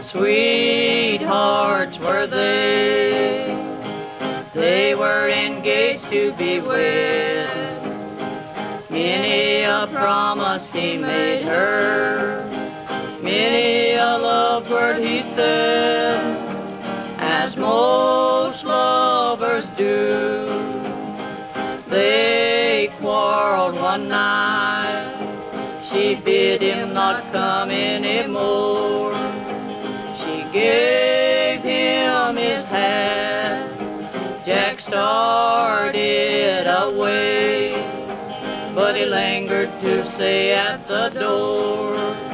sweethearts were they. They were engaged to be wed. Many a promise he made her, many a love word he said, as most lovers do. They quarreled one night, she bid him not come anymore. She gave him his hat, Jack started away, but he lingered to say at the door,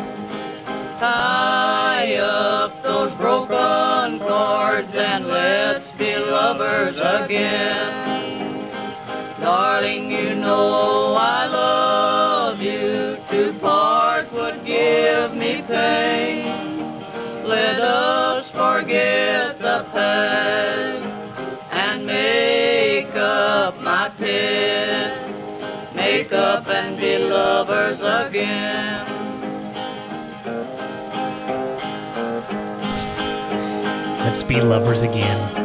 tie up those broken cords and let's be lovers again. Darling, you know I love you, to part would give me pain. Let us forget the past and make up, my pet. Make up and be lovers again. Let's be lovers again.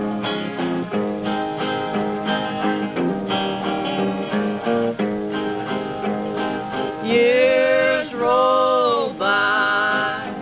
Years rolled by,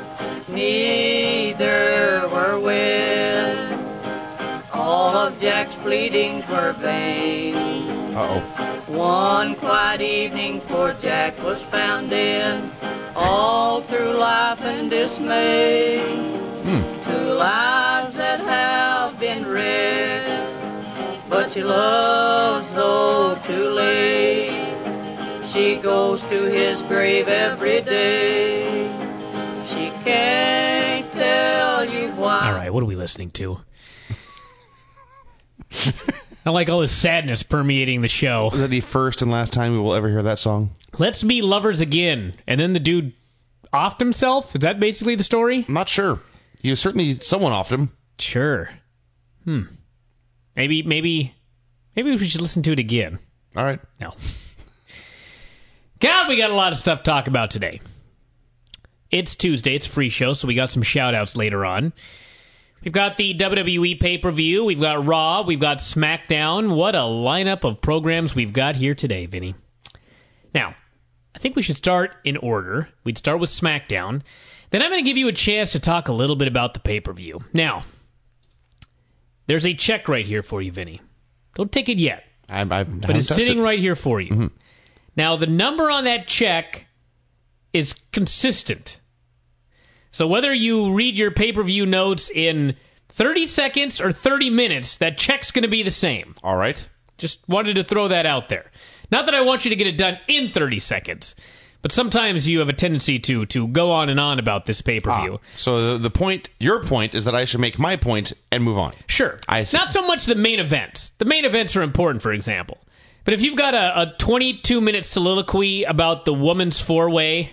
neither were wed. All of Jack's pleadings were vain. One quiet evening poor Jack was found dead, all through life and dismay. Two lives that have been read, but she loves though too late. She goes to his grave every day. She can't tell you why. All right, what are we listening to? I like all this sadness permeating the show. Is that the first and last time we will ever hear that song? Let's be lovers again. And then the dude offed himself? Is that basically the story? I'm not sure. He was certainly someone offed him. Sure. Maybe we should listen to it again. All right. No. God, we got a lot of stuff to talk about today. It's Tuesday. It's a free show, so we got some shout-outs later on. We've got the WWE pay-per-view. We've got Raw. We've got SmackDown. What a lineup of programs we've got here today, Vinny. Now, I think we should start in order. We'd start with SmackDown. Then I'm going to give you a chance to talk a little bit about the pay-per-view. Now, there's a check right here for you, Vinny. Don't take it yet. But it's sitting right here for you. Mm-hmm. Now, the number on that check is consistent. So whether you read your pay-per-view notes in 30 seconds or 30 minutes, that check's going to be the same. All right. Just wanted to throw that out there. Not that I want you to get it done in 30 seconds, but sometimes you have a tendency to go on and on about this pay-per-view. So the point, your point, is that I should make my point and move on. Sure. I see. Not so much the main events. The main events are important, for example. But if you've got a 22-minute soliloquy about the woman's four-way,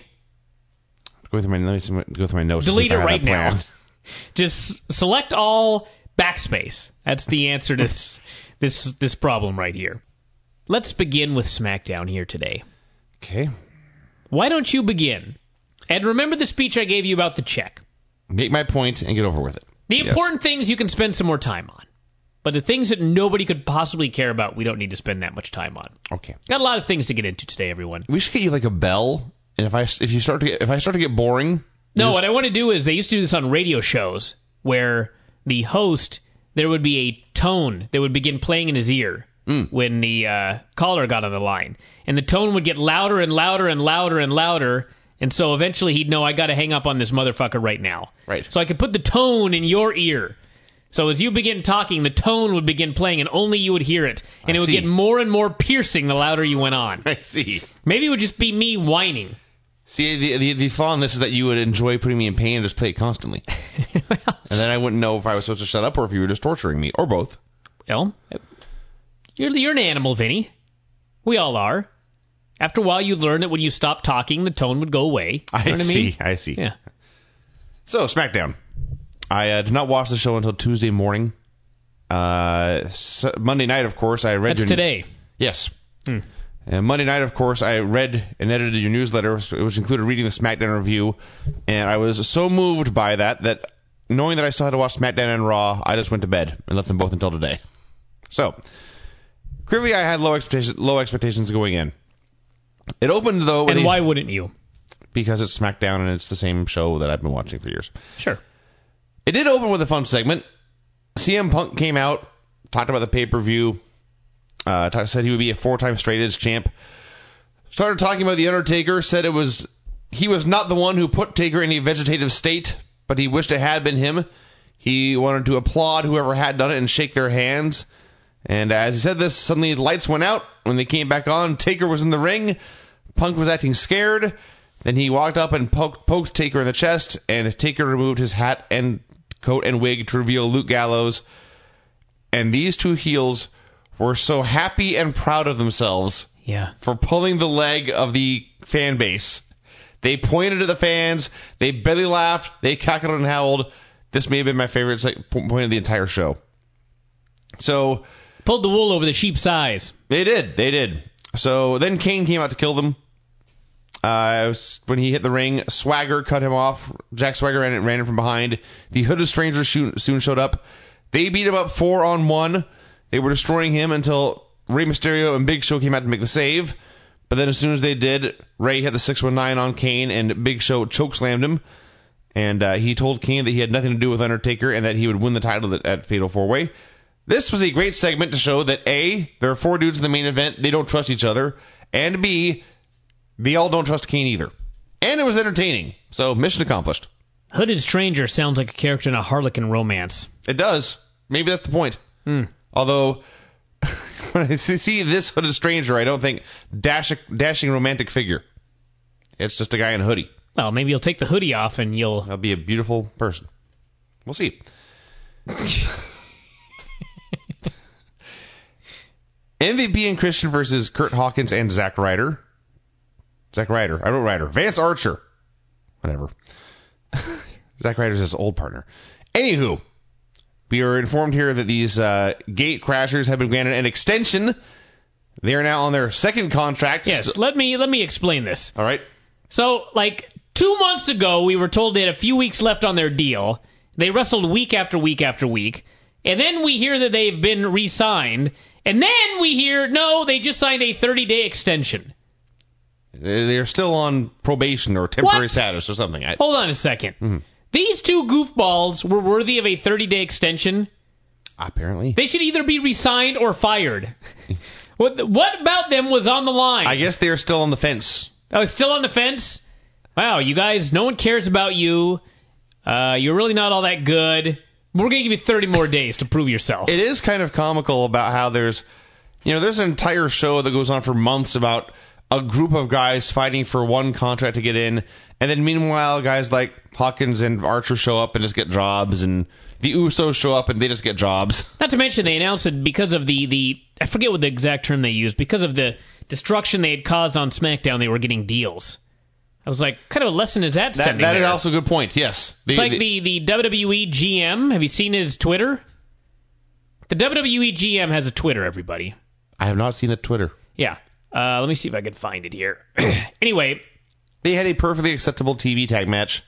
go through my notes. Delete it right now. Just select all, backspace. That's the answer to this problem right here. Let's begin with SmackDown here today. Okay. Why don't you begin? And remember the speech I gave you about the check. Make my point and get over with it. The important things you can spend some more time on. But the things that nobody could possibly care about, we don't need to spend that much time on. Okay. Got a lot of things to get into today, everyone. We should get you like a bell, and if I start to get boring. No, what I want to do is they used to do this on radio shows where the host, there would be a tone that would begin playing in his ear when the caller got on the line, and the tone would get louder and louder and louder and louder. And so eventually he'd know, I got to hang up on this motherfucker right now. Right. So I could put the tone in your ear. So as you begin talking, the tone would begin playing, and only you would hear it. And it would get more and more piercing the louder you went on. I see. Maybe it would just be me whining. See, the flaw in this is that you would enjoy putting me in pain and just play it constantly. And then I wouldn't know if I was supposed to shut up or if you were just torturing me, or both. Well, you're an animal, Vinny. We all are. After a while, you learn that when you stop talking, the tone would go away. You know what I see. Yeah. So, SmackDown. I did not watch the show until Tuesday morning. Monday night, of course, I read That's today. Yes. And Monday night, of course, I read and edited your newsletter, which included reading the SmackDown review. And I was so moved by that knowing that I still had to watch SmackDown and Raw, I just went to bed and left them both until today. So, clearly I had low expectations going in. It opened, though... And why wouldn't you? Because it's SmackDown and it's the same show that I've been watching for years. Sure. It did open with a fun segment. CM Punk came out, talked about the pay-per-view, said he would be a 4-time straight-edge champ. Started talking about The Undertaker, said he was not the one who put Taker in a vegetative state, but he wished it had been him. He wanted to applaud whoever had done it and shake their hands. And as he said this, suddenly the lights went out. When they came back on, Taker was in the ring. Punk was acting scared. Then he walked up and poked Taker in the chest, and Taker removed his hat and coat and wig to reveal Luke Gallows. And these two heels were so happy and proud of themselves for pulling the leg of the fan base. They pointed at the fans. They belly laughed. They cackled and howled. This may have been my favorite point of the entire show. So... pulled the wool over the sheep's eyes. They did. So then Kane came out to kill them. When he hit the ring, Swagger cut him off. Jack Swagger ran in from behind. The Hooded Stranger soon showed up. They beat him up 4-on-1. They were destroying him until Rey Mysterio and Big Show came out to make the save. But then as soon as they did, Rey hit the 619 on Kane, and Big Show chokeslammed him. And he told Kane that he had nothing to do with Undertaker and that he would win the title at Fatal 4-Way. This was a great segment to show that A, there are 4 dudes in the main event, they don't trust each other, and B, they all don't trust Kane either. And it was entertaining, so mission accomplished. Hooded Stranger sounds like a character in a Harlequin romance. It does. Maybe that's the point. Although, when I see this Hooded Stranger, I don't think dashing romantic figure. It's just a guy in a hoodie. Well, maybe you'll take the hoodie off and I'll be a beautiful person. We'll see. MVP and Christian versus Kurt Hawkins and Zack Ryder. I wrote Ryder. Vance Archer. Whatever. Zack Ryder's his old partner. Anywho, we are informed here that these Gate Crashers have been granted an extension. They are now on their second contract. Yes, let me explain this. All right. So, 2 months ago, we were told they had a few weeks left on their deal. They wrestled week after week after week. And then we hear that they've been re-signed. And then we hear, no, they just signed a 30-day extension. They're still on probation or temporary status or something. Hold on a second. Mm-hmm. These two goofballs were worthy of a 30-day extension? Apparently. They should either be re-signed or fired. What about them was on the line? I guess they're still on the fence. Oh, still on the fence? Wow, you guys, no one cares about you. You're really not all that good. We're going to give you 30 more days to prove yourself. It is kind of comical about how there's an entire show that goes on for months about a group of guys fighting for one contract to get in, and then meanwhile guys like Hawkins and Archer show up and just get jobs, and the Usos show up and they just get jobs. Not to mention they announced that because of the I forget what the exact term they used, because of the destruction they had caused on SmackDown, they were getting deals. I was like, kind of a lesson is that sending That there? is also a good point, yes. It's like the WWE GM. Have you seen his Twitter? The WWE GM has a Twitter, everybody. I have not seen a Twitter. Yeah. Let me see if I can find it here. Anyway. They had a perfectly acceptable TV tag match.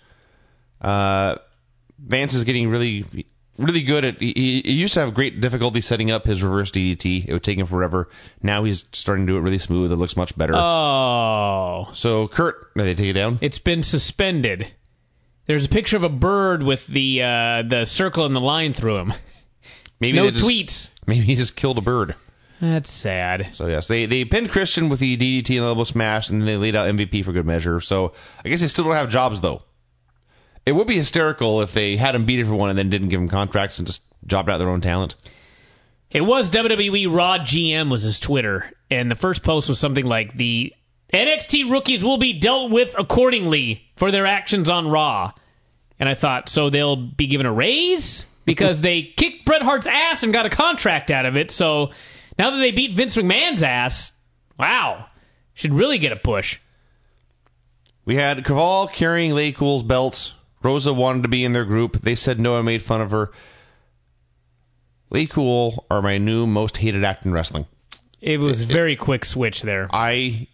Vance is getting really, really good at... He used to have great difficulty setting up his reverse DDT. It would take him forever. Now he's starting to do it really smooth. It looks much better. Oh. So, Kurt... Did they take it down? It's been suspended. There's a picture of a bird with the circle and the line through him. Maybe no tweets. Maybe he just killed a bird. That's sad. So, yes, they pinned Christian with the DDT and elbow smash, and then they laid out MVP for good measure. So, I guess they still don't have jobs, though. It would be hysterical if they had him beat everyone and then didn't give him contracts and just jobbed out their own talent. It was WWE Raw GM was his Twitter, and the first post was something like, the NXT rookies will be dealt with accordingly for their actions on Raw. And I thought, so they'll be given a raise? Because they kicked Bret Hart's ass and got a contract out of it, so... Now that they beat Vince McMahon's ass, wow, should really get a push. We had Caval carrying Lay Cool's belts. Rosa wanted to be in their group. They said no and made fun of her. Lay Cool are my new most hated act in wrestling. It was a very quick switch there. I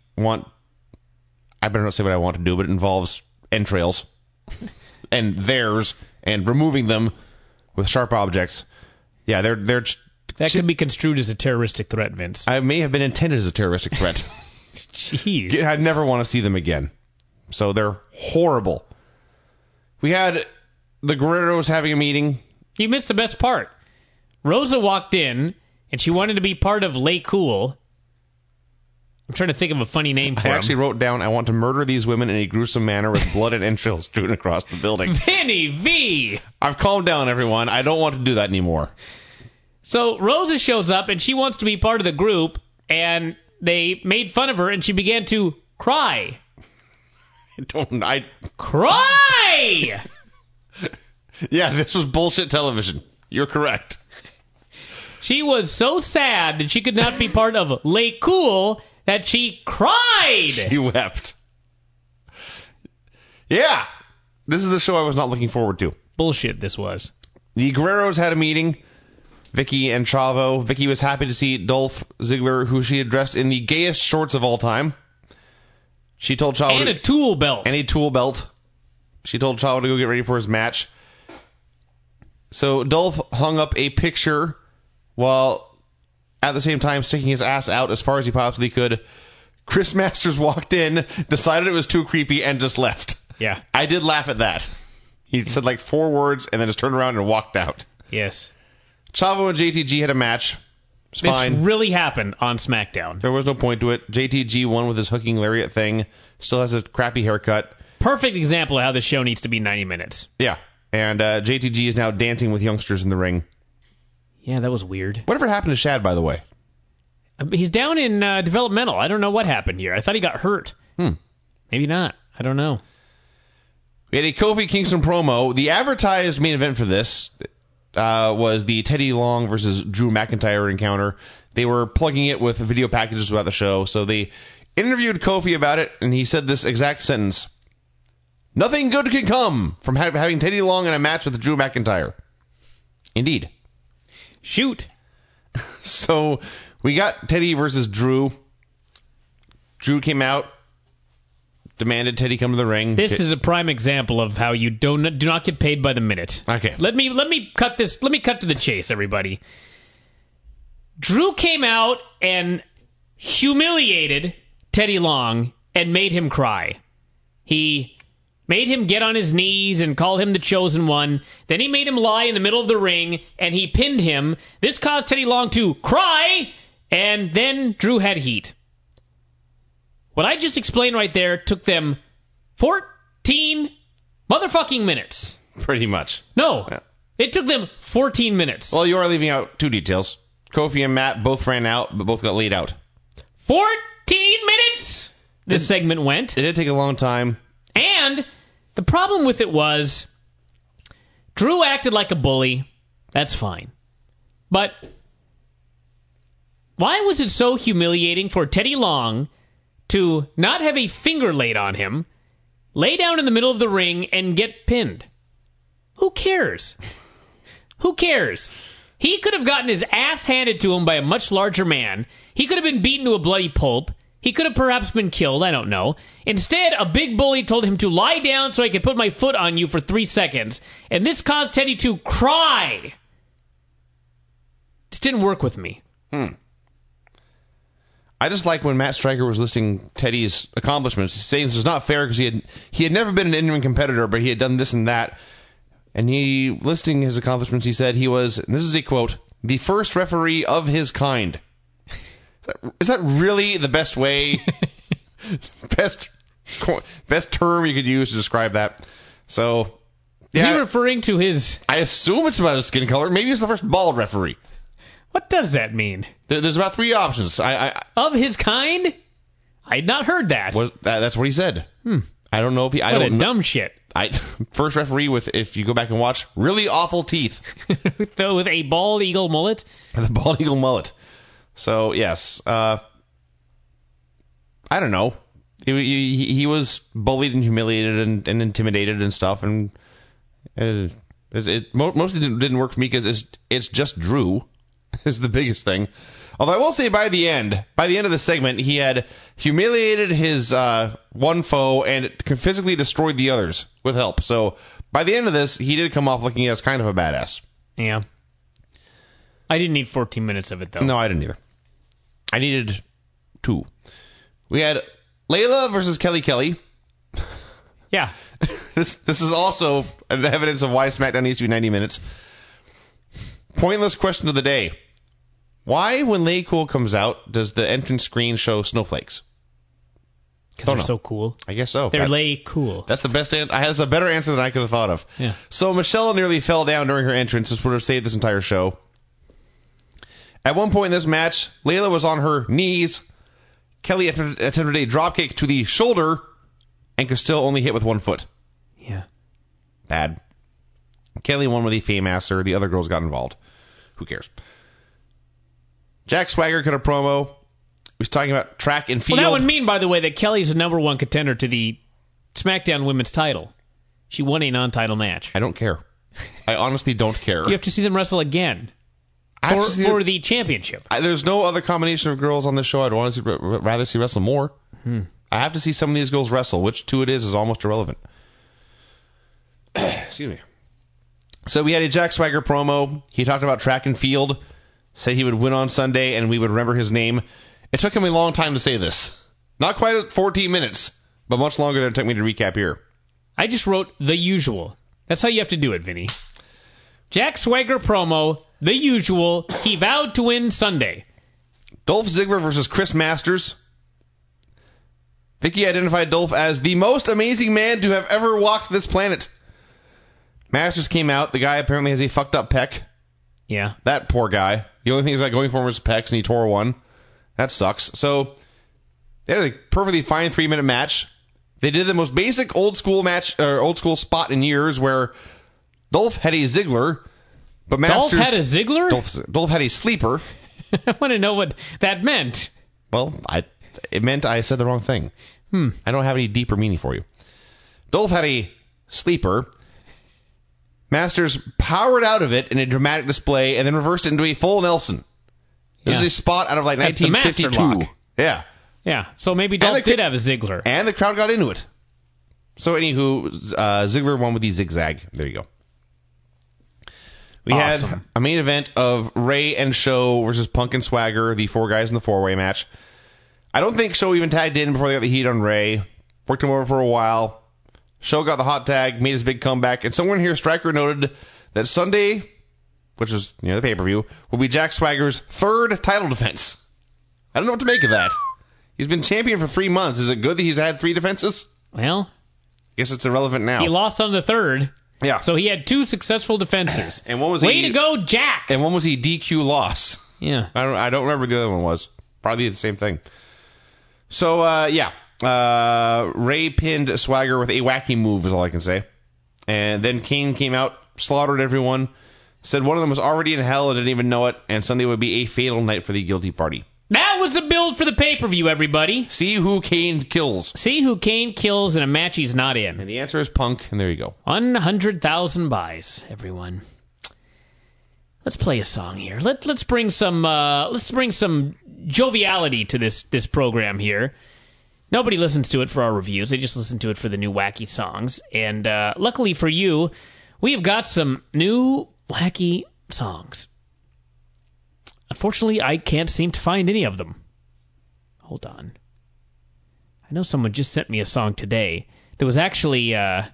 better not say what I want to do, but it involves entrails. And theirs and removing them with sharp objects. Yeah, they're that could be construed as a terroristic threat, Vince. I may have been intended as a terroristic threat. Jeez. I'd never want to see them again. So they're horrible. We had the Guerreros having a meeting. You missed the best part. Rosa walked in, and she wanted to be part of Lay Cool. I'm trying to think of a funny name for I actually wrote down, I want to murder these women in a gruesome manner with blood and entrails strewn across the building. Vinny V! I've calmed down, everyone. I don't want to do that anymore. So Rosa shows up, and she wants to be part of the group, and they made fun of her, and she began to cry. Cry! Yeah, this was bullshit television. You're correct. She was so sad that she could not be part of Lay Cool that she cried. She wept. Yeah, this is the show I was not looking forward to. Bullshit this was. The Guerreros had a meeting. Vicky and Chavo. Vicky was happy to see Dolph Ziggler, who she had dressed in the gayest shorts of all time. She told Chavo and a tool belt. And a tool belt. She told Chavo to go get ready for his match. So Dolph hung up a picture while at the same time sticking his ass out as far as he possibly could. Chris Masters walked in, decided it was too creepy, and just left. Yeah. I did laugh at that. He said like 4 words and then just turned around and walked out. Yes. Chavo and JTG had a match. It's fine. This really happened on SmackDown. There was no point to it. JTG won with his hooking lariat thing. Still has a crappy haircut. Perfect example of how this show needs to be 90 minutes. Yeah. And JTG is now dancing with youngsters in the ring. Yeah, that was weird. Whatever happened to Shad, by the way? He's down in developmental. I don't know what happened here. I thought he got hurt. Maybe not. I don't know. We had a Kofi Kingston promo. The advertised main event for this was the Teddy Long versus Drew McIntyre encounter. They were plugging it with video packages throughout the show. So they interviewed Kofi about it, and he said this exact sentence. Nothing good can come from having Teddy Long in a match with Drew McIntyre. Indeed. Shoot. So we got Teddy versus Drew. Drew came out, demanded Teddy come to the ring. This is a prime example of how you do not get paid by the minute. Okay. Let me cut this. Let me cut to the chase, everybody. Drew came out and humiliated Teddy Long and made him cry. He made him get on his knees and call him the chosen one. Then he made him lie in the middle of the ring, and he pinned him. This caused Teddy Long to cry, and then Drew had heat. What I just explained right there took them 14 motherfucking minutes. Pretty much. No, Yeah. It took them 14 minutes. Well, you are leaving out 2 details. Kofi and Matt both ran out, but both got laid out. 14 minutes this segment went. It did take a long time. And the problem with it was Drew acted like a bully. That's fine. But why was it so humiliating for Teddy Long to not have a finger laid on him, lay down in the middle of the ring, and get pinned? Who cares? Who cares? He could have gotten his ass handed to him by a much larger man. He could have been beaten to a bloody pulp. He could have perhaps been killed, I don't know. Instead, a big bully told him to lie down so I could put my foot on you for 3 seconds. And this caused Teddy to cry. This didn't work with me. I just like when Matt Stryker was listing Teddy's accomplishments, saying this was not fair because he had never been an in-ring competitor, but he had done this and that. And he, listing his accomplishments, he said he was, and this is a quote, the first referee of his kind. Is that really the best way, best term you could use to describe that? So, yeah. Is he referring to his... I assume it's about his skin color. Maybe it's the first bald referee. What does that mean? There's about 3 options. Of his kind? I had not heard that. That's what he said. I don't know if he... What a dumb shit. First referee with, if you go back and watch, really awful teeth. With a bald eagle mullet? The bald eagle mullet. So, yes. I don't know. He was bullied and humiliated and intimidated and stuff. And it mostly didn't work for me because it's just Drew. is the biggest thing. Although I will say by the end of the segment, he had humiliated his one foe and physically destroyed the others with help. So by the end of this, he did come off looking as kind of a badass. Yeah. I didn't need 14 minutes of it, though. No, I didn't either. I needed 2. We had Layla versus Kelly. Yeah. This is also an evidence of why SmackDown needs to be 90 minutes. Pointless question of the day. Why, when Lay Cool comes out, does the entrance screen show snowflakes? Because they're so cool. I guess so. They're Lay Cool. That's the best. That's a better answer than I could have thought of. Yeah. So Michelle nearly fell down during her entrance. This would have saved this entire show. At one point in this match, Layla was on her knees. Kelly attempted a dropkick to the shoulder and could still only hit with one foot. Yeah. Bad. Kelly won with a Fame-asser. The other girls got involved. Who cares? Jack Swagger cut a promo. He was talking about track and field. Well, that would mean, by the way, that Kelly's the number 1 contender to the SmackDown Women's title. She won a non-title match. I don't care. I honestly don't care. You have to see them wrestle again for the championship. There's no other combination of girls on this show I'd want to rather see wrestle more. I have to see some of these girls wrestle. Which 2 it is almost irrelevant. Excuse me. So we had a Jack Swagger promo. He talked about track and field. Said he would win on Sunday and we would remember his name. It took him a long time to say this. Not quite at 14 minutes, but much longer than it took me to recap here. I just wrote the usual. That's how you have to do it, Vinny. Jack Swagger promo, the usual. He vowed to win Sunday. Dolph Ziggler versus Chris Masters. Vicky identified Dolph as the most amazing man to have ever walked this planet. Masters came out. The guy apparently has a fucked up pec. Yeah. That poor guy. The only thing he's got going for him is pecs, and he tore one. That sucks. So they had a perfectly fine 3-minute match. They did the most basic old school match, or old school spot in years, where Dolph had a Ziggler, but Masters... Dolph had a Ziggler? Dolph had a sleeper. I want to know what that meant. Well, it meant I said the wrong thing. I don't have any deeper meaning for you. Dolph had a sleeper. Masters powered out of it in a dramatic display and then reversed it into a full Nelson. This is a spot out of like 1952. Yeah. Yeah. So maybe Dolph did have a Ziggler. And the crowd got into it. So anywho, Ziggler won with the zigzag. There you go. We had a main event of Ray and Show versus Punk and Swagger, the 4 guys in the 4-way match. I don't think Show even tagged in before they got the heat on Ray. Worked him over for a while. Show got the hot tag, made his big comeback, and somewhere in here Stryker noted that Sunday, which is the pay-per-view, will be Jack Swagger's 3rd title defense. I don't know what to make of that. He's been champion for 3 months. Is it good that he's had 3 defenses? Well, I guess it's irrelevant now. He lost on the 3rd. Yeah. So he had 2 successful defenses. And one was Way to go, Jack! And one was a DQ loss. Yeah. I don't remember what the other one was. Probably the same thing. So, Ray pinned Swagger with a wacky move is all I can say. And then Kane came out, slaughtered everyone, said one of them was already in hell and didn't even know it, and Sunday would be a fatal night for the guilty party. That was the build for the pay-per-view, everybody. See who Kane kills. See who Kane kills in a match he's not in. And the answer is Punk, and there you go. 100,000 buys, everyone. Let's play a song here. Let's bring some joviality to this program here. Nobody listens to it for our reviews. They just listen to it for the new wacky songs. And luckily for you, we have got some new wacky songs. Unfortunately, I can't seem to find any of them. Hold on. I know someone just sent me a song today. There was actually... here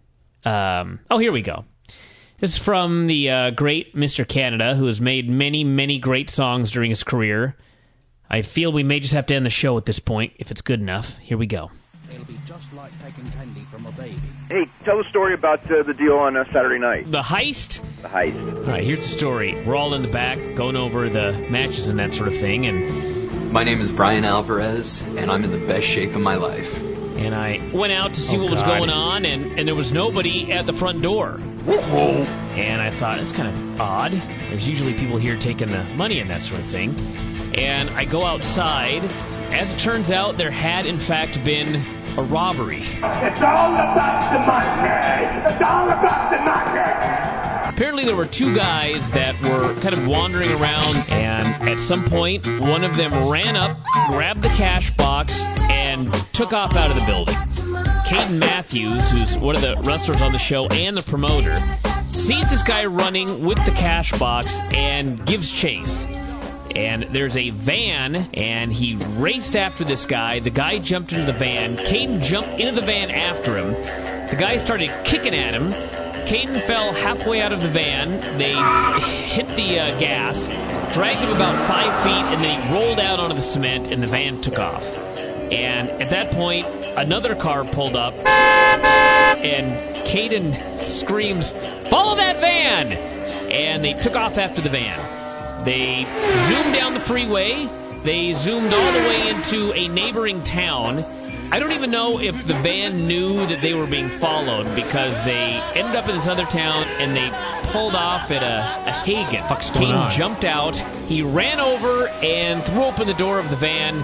we go. This is from the great Mr. Canada, who has made many, many great songs during his career. I feel we may just have to end the show at this point, if it's good enough. Here we go. It'll be just like taking candy from a baby. Hey, tell the story about the deal on Saturday night. The heist? The heist. All right, here's the story. We're all in the back, going over the matches and that sort of thing, and... My name is Brian Alvarez, and I'm in the best shape of my life. And I went out to see what was going on, and there was nobody at the front door. And I thought, it's kind of odd. There's usually people here taking the money and that sort of thing. And I go outside. As it turns out, there had, in fact, been a robbery. It's all about the money! It's all about the money! Apparently there were two guys that were kind of wandering around, and at some point, one of them ran up, grabbed the cash box, and took off out of the building. Caden Matthews, who's one of the wrestlers on the show and the promoter, sees this guy running with the cash box and gives chase. And there's a van, and he raced after this guy. The guy jumped into the van. Caden jumped into the van after him. The guy started kicking at him. Caden fell halfway out of the van. They hit the gas, dragged him about 5 feet, and then he rolled out onto the cement, and the van took off. And at that point, another car pulled up, and Caden screams, "Follow that van!" And they took off after the van. They zoomed down the freeway. They zoomed all the way into a neighboring town. I don't even know if the van knew that they were being followed, because they ended up in this other town and they pulled off at a Hagen. What's going on? Caden jumped out. He ran over and threw open the door of the van.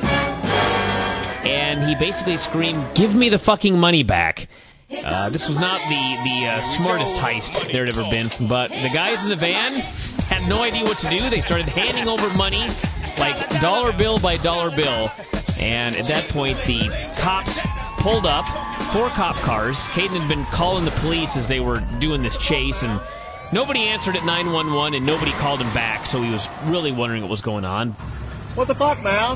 And he basically screamed, "Give me the fucking money back." This was not the smartest heist there had ever been, but the guys in the van had no idea what to do. They started handing over money, like dollar bill by dollar bill. And at that point, the cops pulled up, 4 cop cars. Caden had been calling the police as they were doing this chase, and nobody answered at 911, and nobody called him back, so he was really wondering what was going on. What the fuck, man?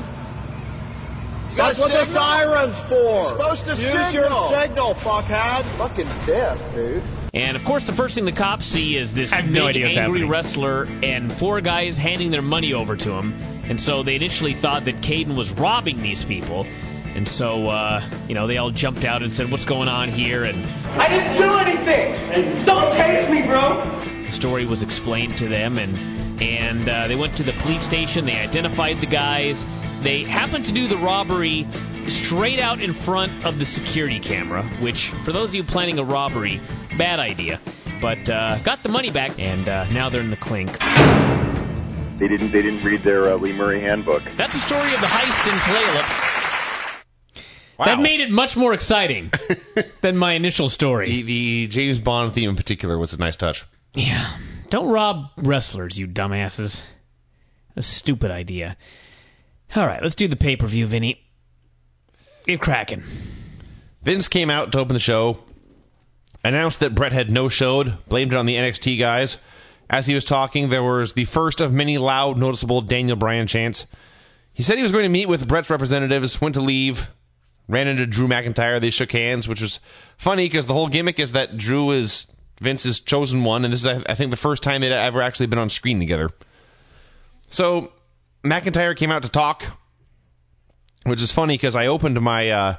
That's what the siren's for. You're supposed to use your signal, fuckhead. Fucking deaf, dude. And, of course, the first thing the cops see is this I have no idea what's angry happening. wrestler and 4 guys handing their money over to him. And so they initially thought that Caden was robbing these people. And so, they all jumped out and said, "What's going on here?" And I didn't do anything! And don't tase me, bro! the story was explained to them, and they went to the police station. They identified the guys. They happened to do the robbery straight out in front of the security camera, which, for those of you planning a robbery, bad idea. But got the money back, and now they're in the clink. They didn't read their Lee Murray handbook. That's the story of the heist in Tulalip. Wow. That made it much more exciting than my initial story. The James Bond theme in particular was a nice touch. Yeah. Don't rob wrestlers, you dumbasses. A stupid idea. All right, let's do the pay-per-view, Vinny. Get cracking. Vince came out to open the show, announced that Brett had no-showed, blamed it on the NXT guys. As he was talking, there was the first of many loud, noticeable Daniel Bryan chants. He said he was going to meet with Brett's representatives, went to leave, ran into Drew McIntyre. They shook hands, which was funny because the whole gimmick is that Drew is Vince's chosen one, and this is, I think, the first time they'd ever actually been on screen together. So McIntyre came out to talk, which is funny because I opened my...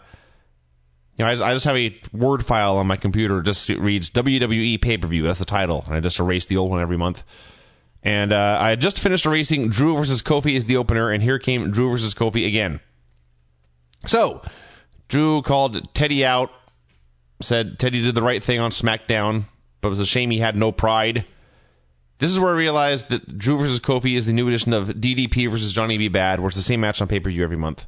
I just have a Word file on my computer. It reads WWE Pay-Per-View. That's the title. And I just erase the old one every month. And I had just finished erasing Drew versus Kofi as the opener, and here came Drew versus Kofi again. So, Drew called Teddy out, said Teddy did the right thing on SmackDown, but it was a shame he had no pride. This is where I realized that Drew versus Kofi is the new edition of DDP versus Johnny B. Bad, where it's the same match on pay-per-view every month.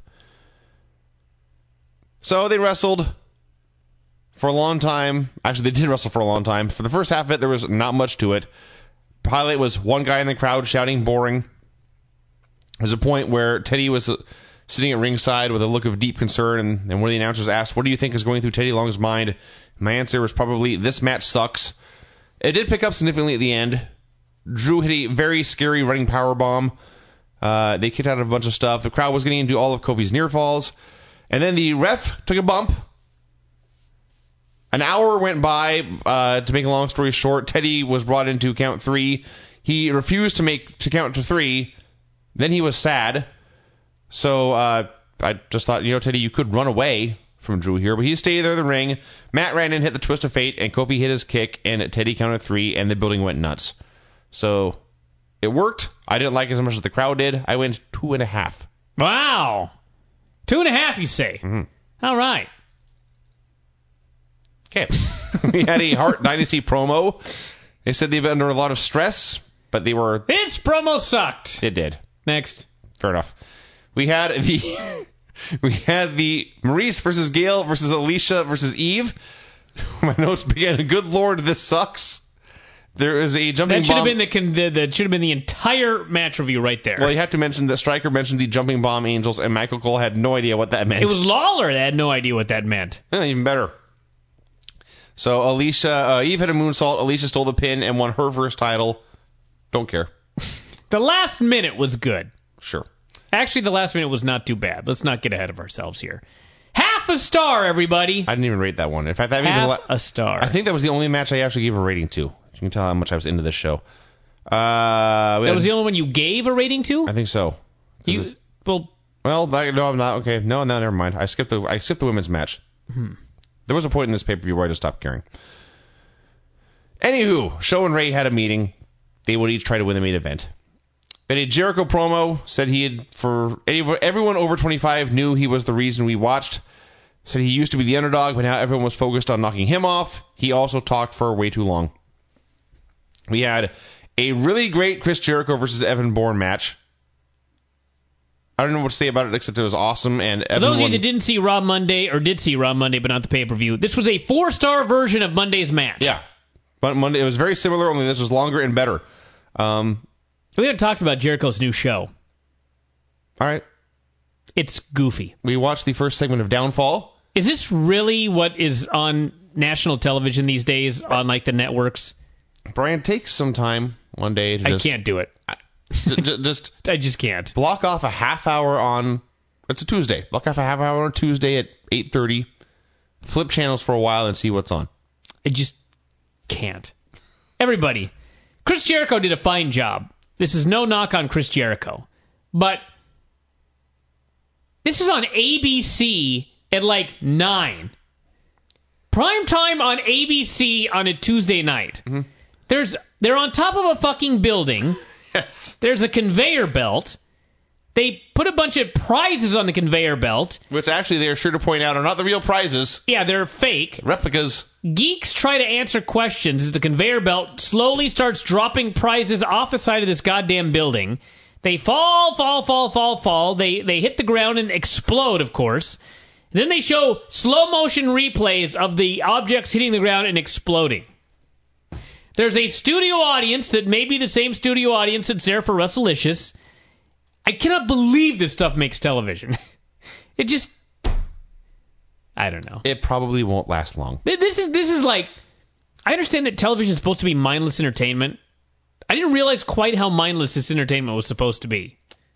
So they wrestled for a long time. Actually, they did wrestle for a long time. For the first half of it, there was not much to it. The highlight was one guy in the crowd shouting boring. There's a point where Teddy was sitting at ringside with a look of deep concern, and one of the announcers asked, "What do you think is going through Teddy Long's mind?" My answer was probably, "This match sucks." It did pick up significantly at the end. Drew hit a very scary running powerbomb. They kicked out a bunch of stuff. The crowd was getting into all of Kofi's near falls. And then the ref took a bump. An hour went by. To make a long story short, Teddy was brought in to count 3. He refused to count to 3. Then he was sad. So I just thought, Teddy, you could run away from Drew here. But he stayed there in the ring. Matt ran in, hit the twist of fate, and Kofi hit his kick, and Teddy counted 3, and the building went nuts. So it worked. I didn't like it as much as the crowd did. I went 2.5. Wow. 2.5, you say? Mm-hmm. All right. Okay. We had a Hart Dynasty promo. They said they've been under a lot of stress, but they were... This promo sucked. It did. Next. Fair enough. We had the... We had the Maurice versus Gail versus Alicia versus Eve. My notes began, "Good Lord, this sucks." There is a jumping bomb. That should have been the entire match review right there. Well, you have to mention that Stryker mentioned the jumping bomb angels, and Michael Cole had no idea what that meant. It was Lawler that had no idea what that meant. Even better. So Alicia, Eve had a moonsault. Alicia stole the pin and won her first title. Don't care. The last minute was good. Sure. Actually, the last minute was not too bad. Let's not get ahead of ourselves here. Half a star, everybody. I didn't even rate that one. In fact, a star. I think that was the only match I actually gave a rating to. You can tell how much I was into this show. That was the only one you gave a rating to? I think so. No, I'm not. Okay, no, never mind. I skipped the women's match. There was a point in this pay-per-view where I just stopped caring. Anywho, Show and Ray had a meeting. They would each try to win the main event. In a Jericho promo, said everyone over 25 knew he was the reason we watched. Said he used to be the underdog, but now everyone was focused on knocking him off. He also talked for way too long. We had a really great Chris Jericho versus Evan Bourne match. I don't know what to say about it except it was awesome. And for those of you that didn't see Raw Monday, or did see Raw Monday but not the pay-per-view, this was a 4-star version of Monday's match. Yeah. But Monday, it was very similar, only this was longer and better. We haven't talked about Jericho's new show. All right. It's goofy. We watched the first segment of Downfall. Is this really what is on national television these days on like the networks? Brian, take some time one day to I can't do it. just I just can't. Block off a half hour on... It's a Tuesday. Block off a half hour on Tuesday at 8:30. Flip channels for a while and see what's on. I just can't. Everybody, Chris Jericho did a fine job. This is no knock on Chris Jericho. But this is on ABC at like 9. Prime time on ABC on a Tuesday night. Mm-hmm. They're on top of a fucking building. Yes. There's a conveyor belt. They put a bunch of prizes on the conveyor belt. Which actually they are sure to point out are not the real prizes. Yeah, they're fake. Replicas. Geeks try to answer questions as the conveyor belt slowly starts dropping prizes off the side of this goddamn building. They fall. They hit the ground and explode, of course. Then they show slow motion replays of the objects hitting the ground and exploding. There's a studio audience that may be the same studio audience that's there for WrestleLicious. I cannot believe this stuff makes television. It just... I don't know. It probably won't last long. This is like... I understand that television is supposed to be mindless entertainment. I didn't realize quite how mindless this entertainment was supposed to be.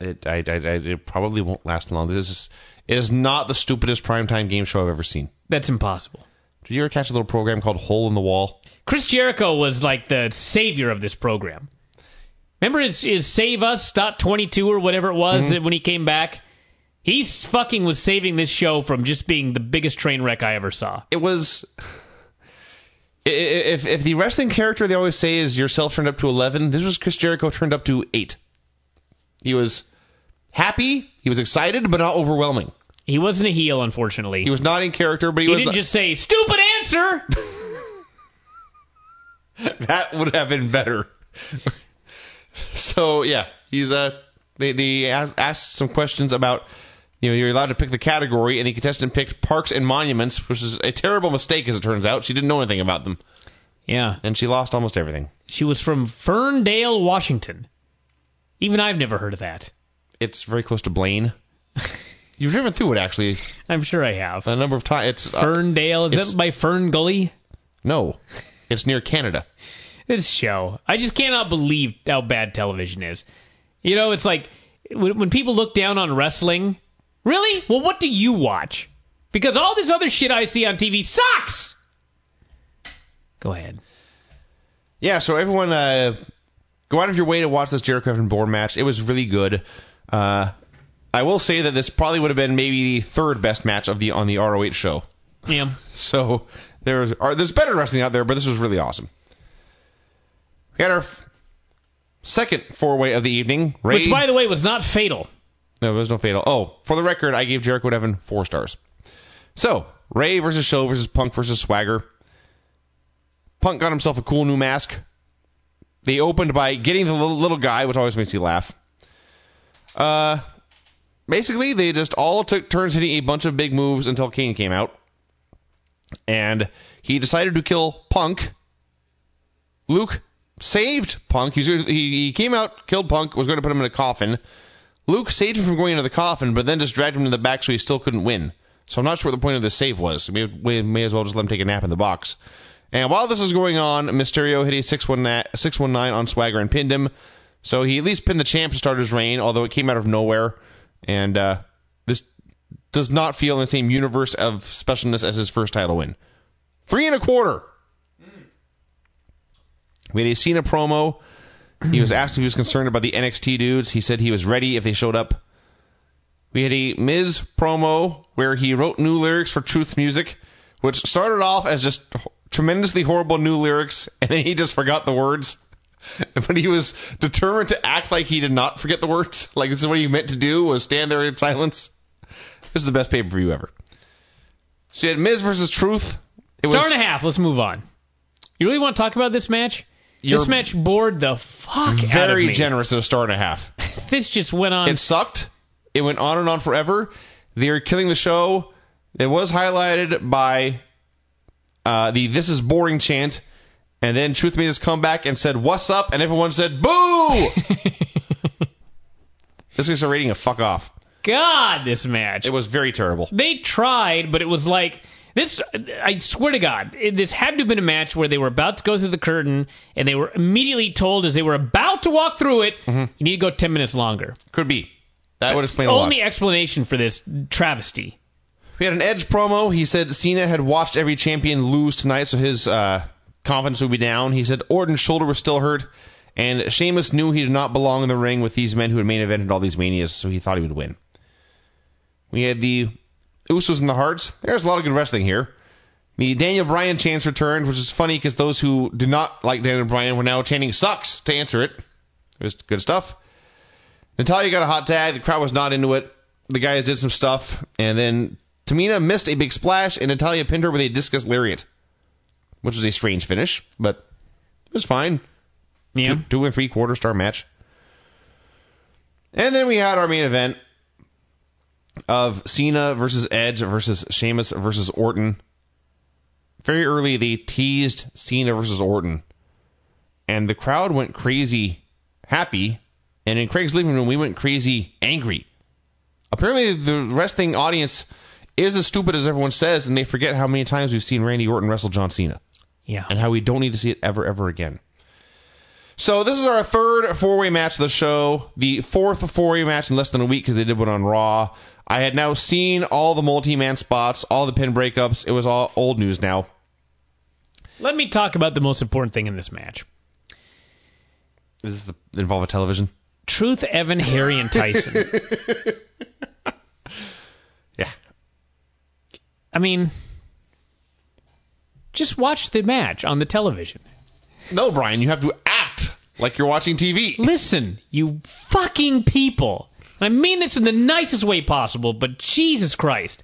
It probably won't last long. It is not the stupidest primetime game show I've ever seen. That's impossible. Did you ever catch a little program called Hole in the Wall? Chris Jericho was like the savior of this program. Remember his Save Us .22 or whatever it was when he came back? He fucking was saving this show from just being the biggest train wreck I ever saw. It was... If the wrestling character they always say is yourself turned up to 11, this was Chris Jericho turned up to 8. He was happy, he was excited, but not overwhelming. He wasn't a heel, unfortunately. He was not in character, but he didn't just say, stupid answer! That would have been better. So, yeah, he's they asked some questions about, you're allowed to pick the category, and the contestant picked Parks and Monuments, which is a terrible mistake, as it turns out. She didn't know anything about them. Yeah. And she lost almost everything. She was from Ferndale, Washington. Even I've never heard of that. It's very close to Blaine. You've driven through it, actually. I'm sure I have. A number of times. It's Ferndale? Is that by Fern Gully? No. It's near Canada. This show. I just cannot believe how bad television is. It's like when people look down on wrestling, really? Well, what do you watch? Because all this other shit I see on TV sucks! Go ahead. Yeah, so everyone go out of your way to watch this Jericho Evan Bourne match. It was really good. I will say that this probably would have been maybe the third best match on the ROH show. Yeah. So there's better wrestling out there, but this was really awesome. We had our second four-way of the evening. Ray, which, by the way, was not fatal. No, there was no fatal. Oh, for the record, I gave Jericho and Evan 4 stars. So, Ray versus Show versus Punk versus Swagger. Punk got himself a cool new mask. They opened by getting the little guy, which always makes you laugh. Basically, they just all took turns hitting a bunch of big moves until Kane came out. And he decided to kill Punk, Luke, saved Punk. He came out, killed Punk, was going to put him in a coffin. Luke saved him from going into the coffin, but then just dragged him to the back so he still couldn't win. So I'm not sure what the point of this save was. We may as well just let him take a nap in the box. And while this was going on, Mysterio hit a 619 on Swagger and pinned him. So he at least pinned the champ to start his reign, although it came out of nowhere. And this does not feel in the same universe of specialness as his first title win. 3 1/4. We had a Cena promo. He was asked if he was concerned about the NXT dudes. He said he was ready if they showed up. We had a Miz promo where he wrote new lyrics for Truth Music, which started off as just tremendously horrible new lyrics, and then he just forgot the words. But he was determined to act like he did not forget the words. Like this is what he meant to do, was stand there in silence. This is the best pay-per-view ever. So you had Miz versus Truth. Star and a half. Let's move on. You really want to talk about this match? This match bored the fuck out of me. Very generous at a star and a half. This just went on. It sucked. It went on and on forever. They were killing the show. It was highlighted by the "This is boring" chant. And then Truth made his comeback and said, "What's up?" And everyone said, "Boo!" This is a rating of fuck off. God, this match. It was very terrible. They tried, but it was like... This, I swear to God, this had to have been a match where they were about to go through the curtain, and they were immediately told as they were about to walk through it, you need to go 10 minutes longer. Could be. That would explain a lot. Only explanation for this travesty. We had an Edge promo. He said Cena had watched every champion lose tonight, so his confidence would be down. He said Orton's shoulder was still hurt, and Sheamus knew he did not belong in the ring with these men who had main evented all these Manias, so he thought he would win. We had the Usos and the Hearts. There's a lot of good wrestling here. The Daniel Bryan chants returned, which is funny because those who did not like Daniel Bryan were now chanting "sucks" to answer it. It was good stuff. Natalya got a hot tag. The crowd was not into it. The guys did some stuff. And then Tamina missed a big splash, and Natalya pinned her with a discus lariat, which was a strange finish, but it was fine. Yeah. 2 3/4 star match. And then we had our main event of Cena versus Edge versus Sheamus versus Orton. Very early, they teased Cena versus Orton. And the crowd went crazy happy. And in Craig's living room, we went crazy angry. Apparently, the wrestling audience is as stupid as everyone says, and they forget how many times we've seen Randy Orton wrestle John Cena. Yeah. And how we don't need to see it ever, ever again. So this is our third four-way match of the show. The fourth four-way match in less than a week because they did one on Raw. I had now seen all the multi-man spots, all the pin breakups. It was all old news now. Let me talk about the most important thing in this match. Does this involve a television? Truth, Evan, Harry, and Tyson. Yeah. I mean, just watch the match on the television. No, Brian, you have to act like you're watching TV. Listen, you fucking people. And I mean this in the nicest way possible, but Jesus Christ.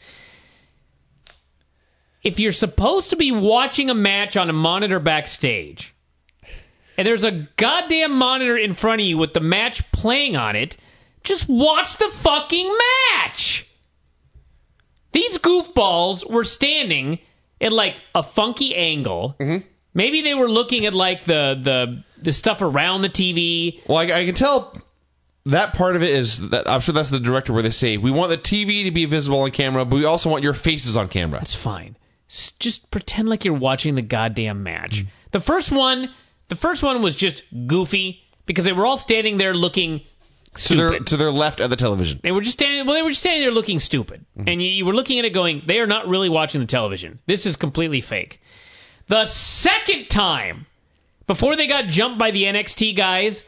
If you're supposed to be watching a match on a monitor backstage, and there's a goddamn monitor in front of you with the match playing on it, just watch the fucking match! These goofballs were standing at like a funky angle. Mm-hmm. Maybe they were looking at like the stuff around the TV. Well, I can tell that part of it is that I'm sure that's the director where they say we want the TV to be visible on camera, but we also want your faces on camera. That's fine. Just pretend like you're watching the goddamn match. Mm-hmm. The first one was just goofy because they were all standing there looking stupid. To their left at the television. They were just standing there looking stupid. Mm-hmm. And you were looking at it going, they are not really watching the television. This is completely fake. The second time, before they got jumped by the NXT guys,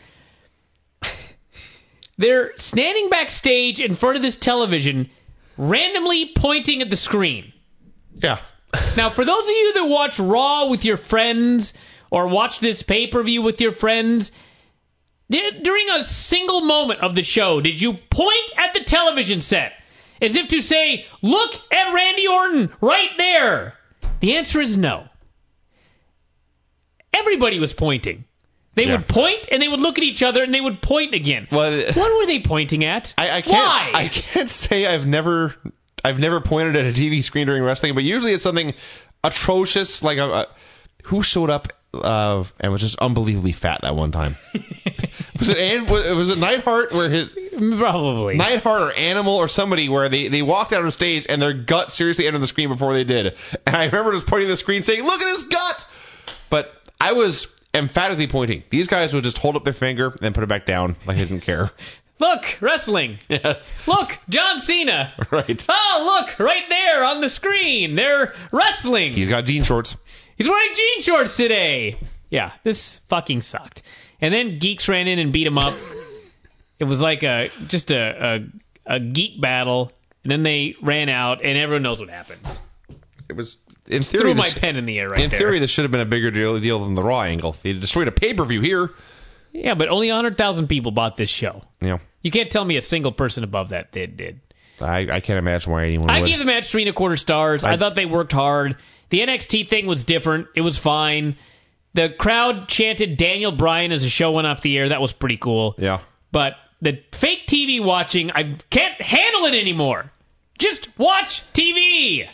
they're standing backstage in front of this television, randomly pointing at the screen. Yeah. Now, for those of you that watch Raw with your friends, or watch this pay-per-view with your friends, during a single moment of the show, did you point at the television set as if to say, look at Randy Orton right there? The answer is no. Everybody was pointing. They would point, and they would look at each other, and they would point again. Well, what were they pointing at? Why? I can't say I've never pointed at a TV screen during wrestling, but usually it's something atrocious, like who showed up and was just unbelievably fat that one time. Was it Neidhart where his probably Neidhart or Animal or somebody where they walked out on stage and their gut seriously entered the screen before they did, and I remember just pointing to the screen saying, "Look at his gut!" But I was emphatically pointing. These guys would just hold up their finger and then put it back down like they didn't care. Look, wrestling. Yes. Look, John Cena. Right. Oh, look, right there on the screen. They're wrestling. He's got jean shorts. He's wearing jean shorts today. Yeah, this fucking sucked. And then Geeks ran in and beat him up. It was like just a geek battle. And then they ran out, and everyone knows what happens. It was, in theory, threw my pen in the air right there. In theory, this should have been a bigger deal than the Raw angle. They destroyed a pay-per-view here. Yeah, but only 100,000 people bought this show. Yeah. You can't tell me a single person above that did. I can't imagine why anyone would. I gave the match 3.25 stars. I thought they worked hard. The NXT thing was different. It was fine. The crowd chanted Daniel Bryan as the show went off the air. That was pretty cool. Yeah. But the fake TV watching, I can't handle it anymore. Just watch TV.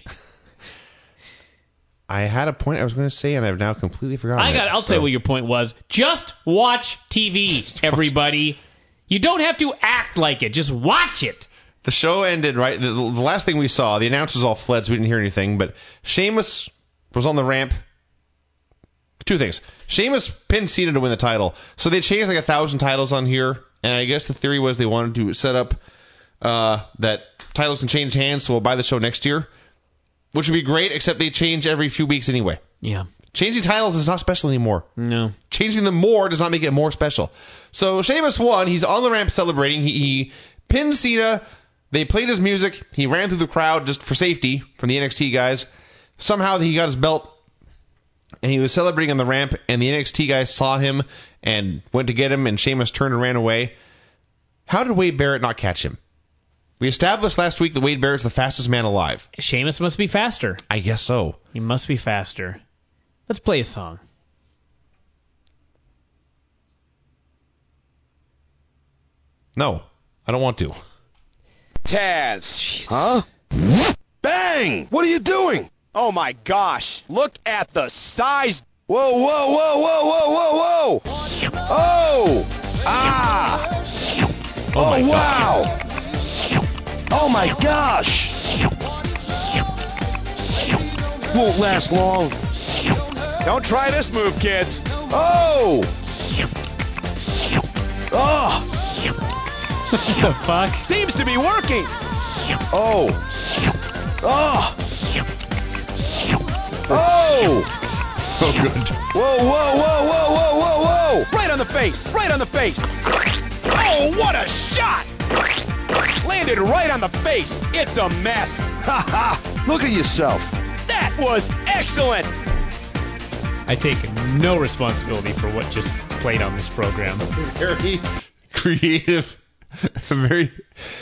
I had a point I was going to say, and I've now completely forgotten. I'll tell you what your point was. Just watch TV, everybody. You don't have to act like it. Just watch it. The show ended, right? The last thing we saw, the announcers all fled, so we didn't hear anything, but Sheamus was on the ramp. Two things. Sheamus pinned Cena to win the title. So they changed like 1,000 titles on here, and I guess the theory was they wanted to set up that titles can change hands, so we'll buy the show next year. Which would be great, except they change every few weeks anyway. Yeah. Changing titles is not special anymore. No. Changing them more does not make it more special. So Sheamus won. He's on the ramp celebrating. He pinned Cena. They played his music. He ran through the crowd just for safety from the NXT guys. Somehow he got his belt, and he was celebrating on the ramp, and the NXT guys saw him and went to get him, and Sheamus turned and ran away. How did Wade Barrett not catch him? We established last week that Wade Barrett's the fastest man alive. Sheamus must be faster. I guess so. He must be faster. Let's play a song. No, I don't want to. Taz. Jesus. Huh? Bang! What are you doing? Oh my gosh. Look at the size. Whoa, whoa, whoa, whoa, whoa, whoa, whoa. Oh! Ah! Oh, my wow! God. Oh my gosh! Won't last long. Don't try this move, kids. Oh! Oh! What the fuck? Seems to be working. Oh! Oh! Oh! So good. Whoa, whoa, whoa, whoa, whoa, whoa, whoa! Right on the face! Right on the face! Oh, what a shot! Landed right on the face. It's a mess. Ha ha! Look at yourself. That was excellent. I take no responsibility for what just played on this program. Very creative, very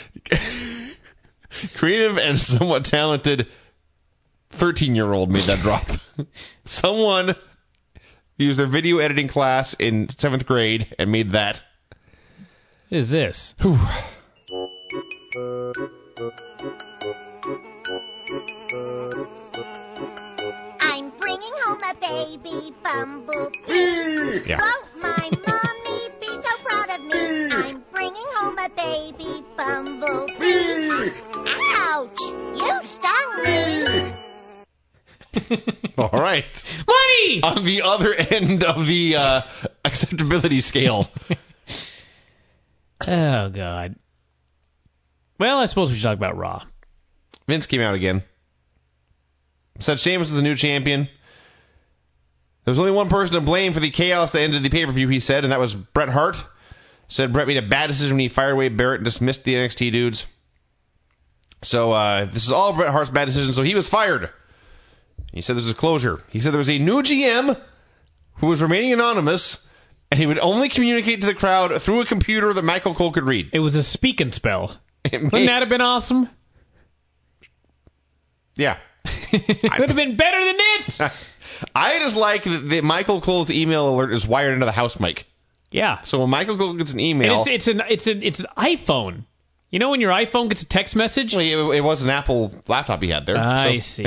creative and somewhat talented 13-year-old made that drop. Someone used their video editing class in 7th grade and made that. What is this? Whew. I'm bringing home a baby bumblebee. Yeah. Won't my mommy be so proud of me? I'm bringing home a baby bumblebee. Ouch! You stung me. All right. Money! On the other end of the acceptability scale. Oh, God. Well, I suppose we should talk about Raw. Vince came out again. Said Sheamus is the new champion. There was only one person to blame for the chaos that ended the pay-per-view, he said, and that was Bret Hart. Said Bret made a bad decision when he fired Wade Barrett and dismissed the NXT dudes. So this is all Bret Hart's bad decision, so he was fired. He said there's a closure. He said there was a new GM who was remaining anonymous, and he would only communicate to the crowd through a computer that Michael Cole could read. It was a speak and spell. Wouldn't that have been awesome? Yeah. It would have been better than this. I just like that Michael Cole's email alert is wired into the house mic. Yeah. So when Michael Cole gets an email, and it's an iPhone. You know when your iPhone gets a text message? Well, it was an Apple laptop he had there. I see. Yeah.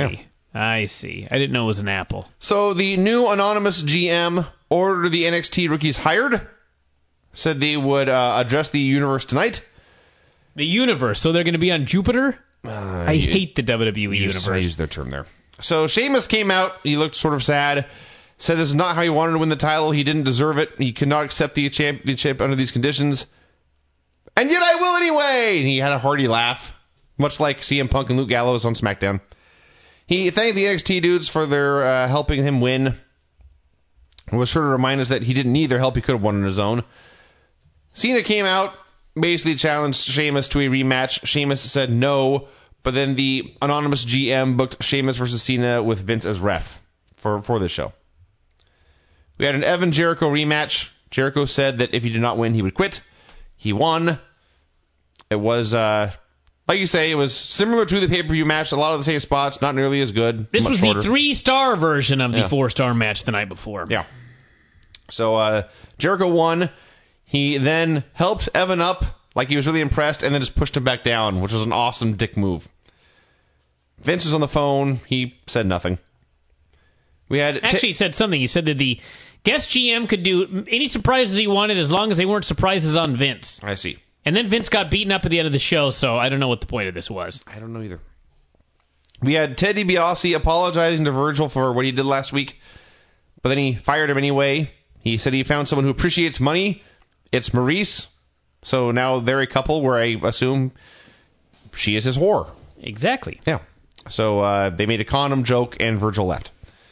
I see. I didn't know it was an apple. So the new anonymous GM ordered the NXT rookies hired. Said they would address the universe tonight. The universe? So they're going to be on Jupiter? I hate the WWE universe. I used their term there. So Sheamus came out. He looked sort of sad. Said this is not how he wanted to win the title. He didn't deserve it. He could not accept the championship under these conditions. And yet I will anyway! And he had a hearty laugh, much like CM Punk and Luke Gallows on SmackDown. He thanked the NXT dudes for their helping him win. And was sure to remind us that he didn't need their help. He could have won on his own. Cena came out, basically challenged Sheamus to a rematch. Sheamus said no, but then the anonymous GM booked Sheamus versus Cena with Vince as ref for this show. We had an Evan Jericho rematch. Jericho said that if he did not win, he would quit. He won. It was, like you say, it was similar to the pay-per-view match. A lot of the same spots, not nearly as good. This was shorter. The 3-star version of the 4-star match the night before. Yeah. So Jericho won. He then helped Evan up like he was really impressed and then just pushed him back down, which was an awesome dick move. Vince was on the phone. He said nothing. We had Actually, he said something. He said that the guest GM could do any surprises he wanted as long as they weren't surprises on Vince. I see. And then Vince got beaten up at the end of the show, so I don't know what the point of this was. I don't know either. We had Ted DiBiase apologizing to Virgil for what he did last week, but then he fired him anyway. He said he found someone who appreciates money. It's Maurice. So now they're a couple where I assume she is his whore. Exactly. Yeah. So they made a condom joke and Virgil left.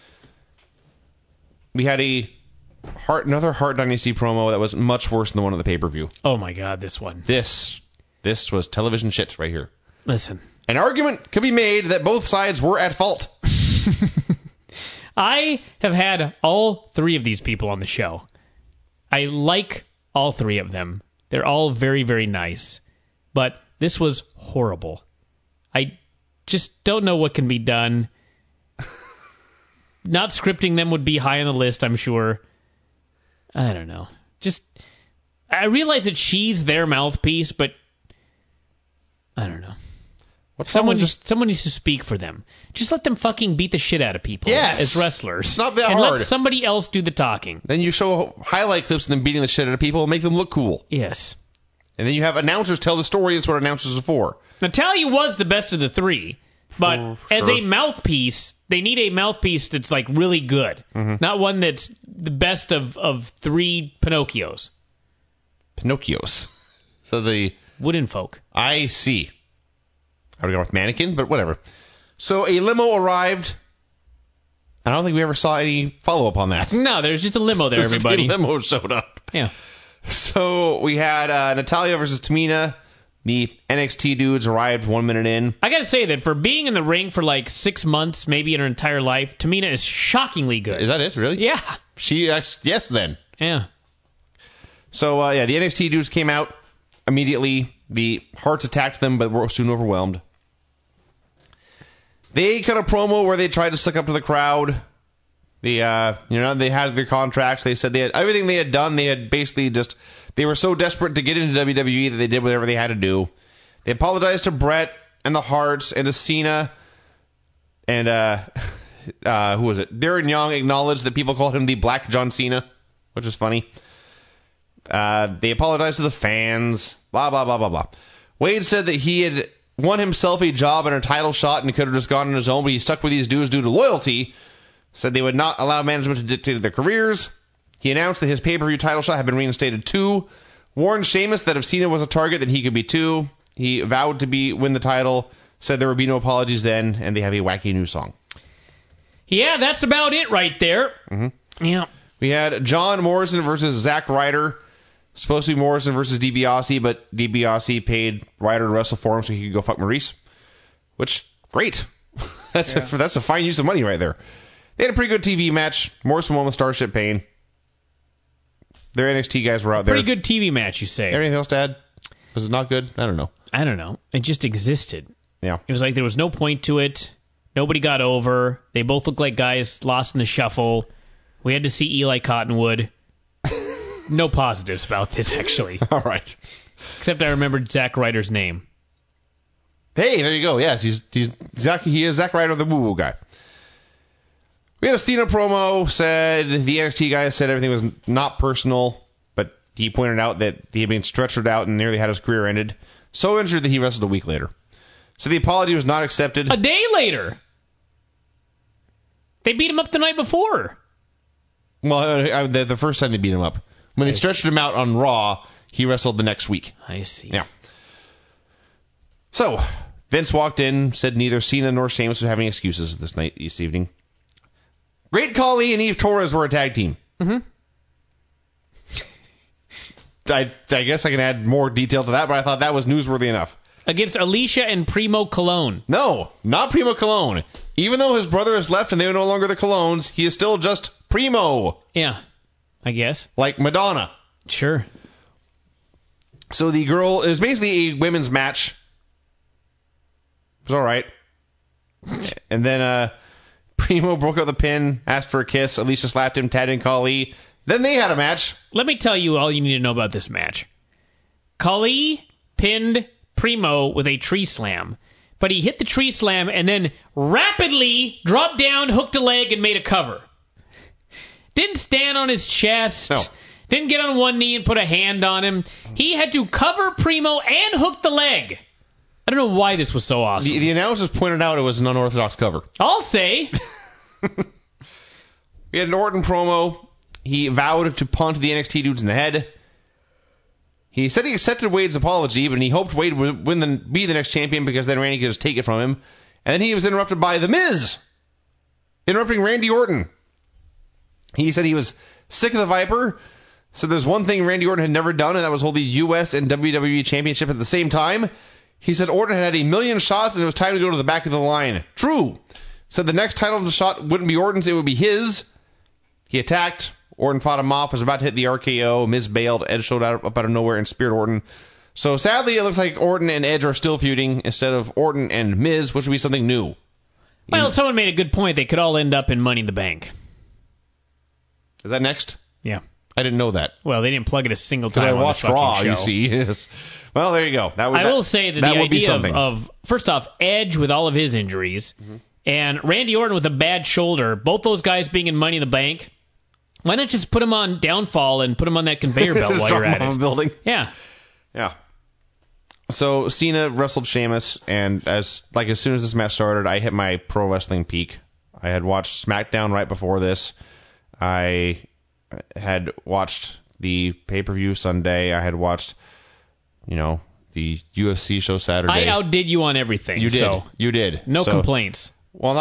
We had another Hart Dynasty promo that was much worse than the one on the pay-per-view. Oh my God, this one. This was television shit right here. Listen. An argument could be made that both sides were at fault. I have had all three of these people on the show. I like all three of them. They're all very, very nice. But this was horrible. I just don't know what can be done. Not scripting them would be high on the list, I'm sure. I don't know. I realize that she's their mouthpiece, but I don't know. Someone needs to speak for them. Just let them fucking beat the shit out of people as wrestlers. It's not that hard. And let somebody else do the talking. Then you show highlight clips of them beating the shit out of people and make them look cool. Yes. And then you have announcers tell the story. That's what announcers are for. Natalya was the best of the three, but as a mouthpiece, they need a mouthpiece that's like really good. Mm-hmm. Not one that's the best of three Pinocchios. Pinocchios. So the wooden folk. I see. I would go with mannequin, but whatever. So a limo arrived. I don't think we ever saw any follow-up on that. No, there's just a limo there, everybody. A limo showed up. Yeah. So we had Natalya versus Tamina. The NXT dudes arrived 1 minute in. I gotta say that for being in the ring for like 6 months, maybe in her entire life, Tamina is shockingly good. Is that it, really? Yeah. She actually, yes, then. Yeah. So, the NXT dudes came out immediately. The Hearts attacked them, but were soon overwhelmed. They cut a promo where they tried to suck up to the crowd. They had their contracts. They said they had everything they had done. They had basically they were so desperate to get into WWE that they did whatever they had to do. They apologized to Brett and the Hearts and to Cena. And, who was it? Darren Young acknowledged that people called him the Black John Cena, which is funny. They apologized to the fans. Blah, blah, blah, blah, blah. Wade said that he had won himself a job and a title shot and could have just gone on his own, but he stuck with these dudes due to loyalty. Said they would not allow management to dictate their careers. He announced that his pay-per-view title shot had been reinstated too. Warned Sheamus that if Cena was a target, then he could be too. He vowed to win the title. Said there would be no apologies then, and they have a wacky new song. Yeah, that's about it right there. Mm-hmm. Yeah. We had John Morrison versus Zack Ryder. Supposed to be Morrison versus DiBiase, but DiBiase paid Ryder to wrestle for him so he could go fuck Maurice. Which, great. That's a fine use of money right there. They had a pretty good TV match. Morrison won with Starship Pain. Their NXT guys were out there. Pretty good TV match, you say. Anything else to add? Was it not good? I don't know. It just existed. Yeah. It was like there was no point to it. Nobody got over. They both looked like guys lost in the shuffle. We had to see Eli Cottonwood. No positives about this, actually. All right. Except I remembered Zack Ryder's name. Hey, there you go. Yes, he is Zack Ryder, the woo-woo guy. We had a Cena promo, said the NXT guy said everything was not personal, but he pointed out that he had been stretchered out and nearly had his career ended. So injured that he wrestled a week later. So the apology was not accepted. A day later. They beat him up the night before. Well, the first time they beat him up. When they stretched him out on Raw, he wrestled the next week. I see. Yeah. So, Vince walked in, said neither Cena nor Sheamus was having excuses this evening. Great Khali and Eve Torres were a tag team. Mm-hmm. I guess I can add more detail to that, but I thought that was newsworthy enough. Against Alicia and Primo Cologne. No, not Primo Cologne. Even though his brother has left and they are no longer the Colognes, he is still just Primo. Yeah, I guess. Like Madonna. Sure. So the girl is basically a women's match. It was all right. And then Primo broke out the pin, asked for a kiss. Alicia slapped him, tagged in Khali. Then they had a match. Let me tell you all you need to know about this match. Khali pinned Primo with a tree slam, but he hit the tree slam and then rapidly dropped down, hooked a leg, and made a cover. Didn't stand on his chest. No. Didn't get on one knee and put a hand on him. He had to cover Primo and hook the leg. I don't know why this was so awesome. The announcers pointed out it was an unorthodox cover. I'll say. We had an Orton promo. He vowed to punt the NXT dudes in the head. He said he accepted Wade's apology, but he hoped Wade would be the next champion because then Randy could just take it from him. And then he was interrupted by The Miz, interrupting Randy Orton. He said he was sick of the Viper. So there's one thing Randy Orton had never done, and that was hold the U.S. and WWE championship at the same time. He said Orton had 1 million shots, and it was time to go to the back of the line. True. Said the next title shot wouldn't be Orton's, it would be his. He attacked. Orton fought him off, was about to hit the RKO. Miz bailed. Edge showed up out of nowhere and speared Orton. So sadly, it looks like Orton and Edge are still feuding instead of Orton and Miz, which would be something new. Well, someone made a good point. They could all end up in Money in the Bank. Is that next? Yeah. I didn't know that. Well, they didn't plug it a single time. Because I watched Raw, show. you see. Yes. Well, there you go. I will say that the idea of, first off, Edge with all of his injuries, and Randy Orton with a bad shoulder, both those guys being in Money in the Bank, why not just put him on Downfall and put him on that conveyor belt while you're at it? Building. Yeah. Yeah. So Cena wrestled Sheamus, and as soon as this match started, I hit my pro wrestling peak. I had watched SmackDown right before this. I had watched the pay-per-view Sunday. I had watched, the UFC show Saturday. I outdid you on everything. You did. So you did. No complaints. Well,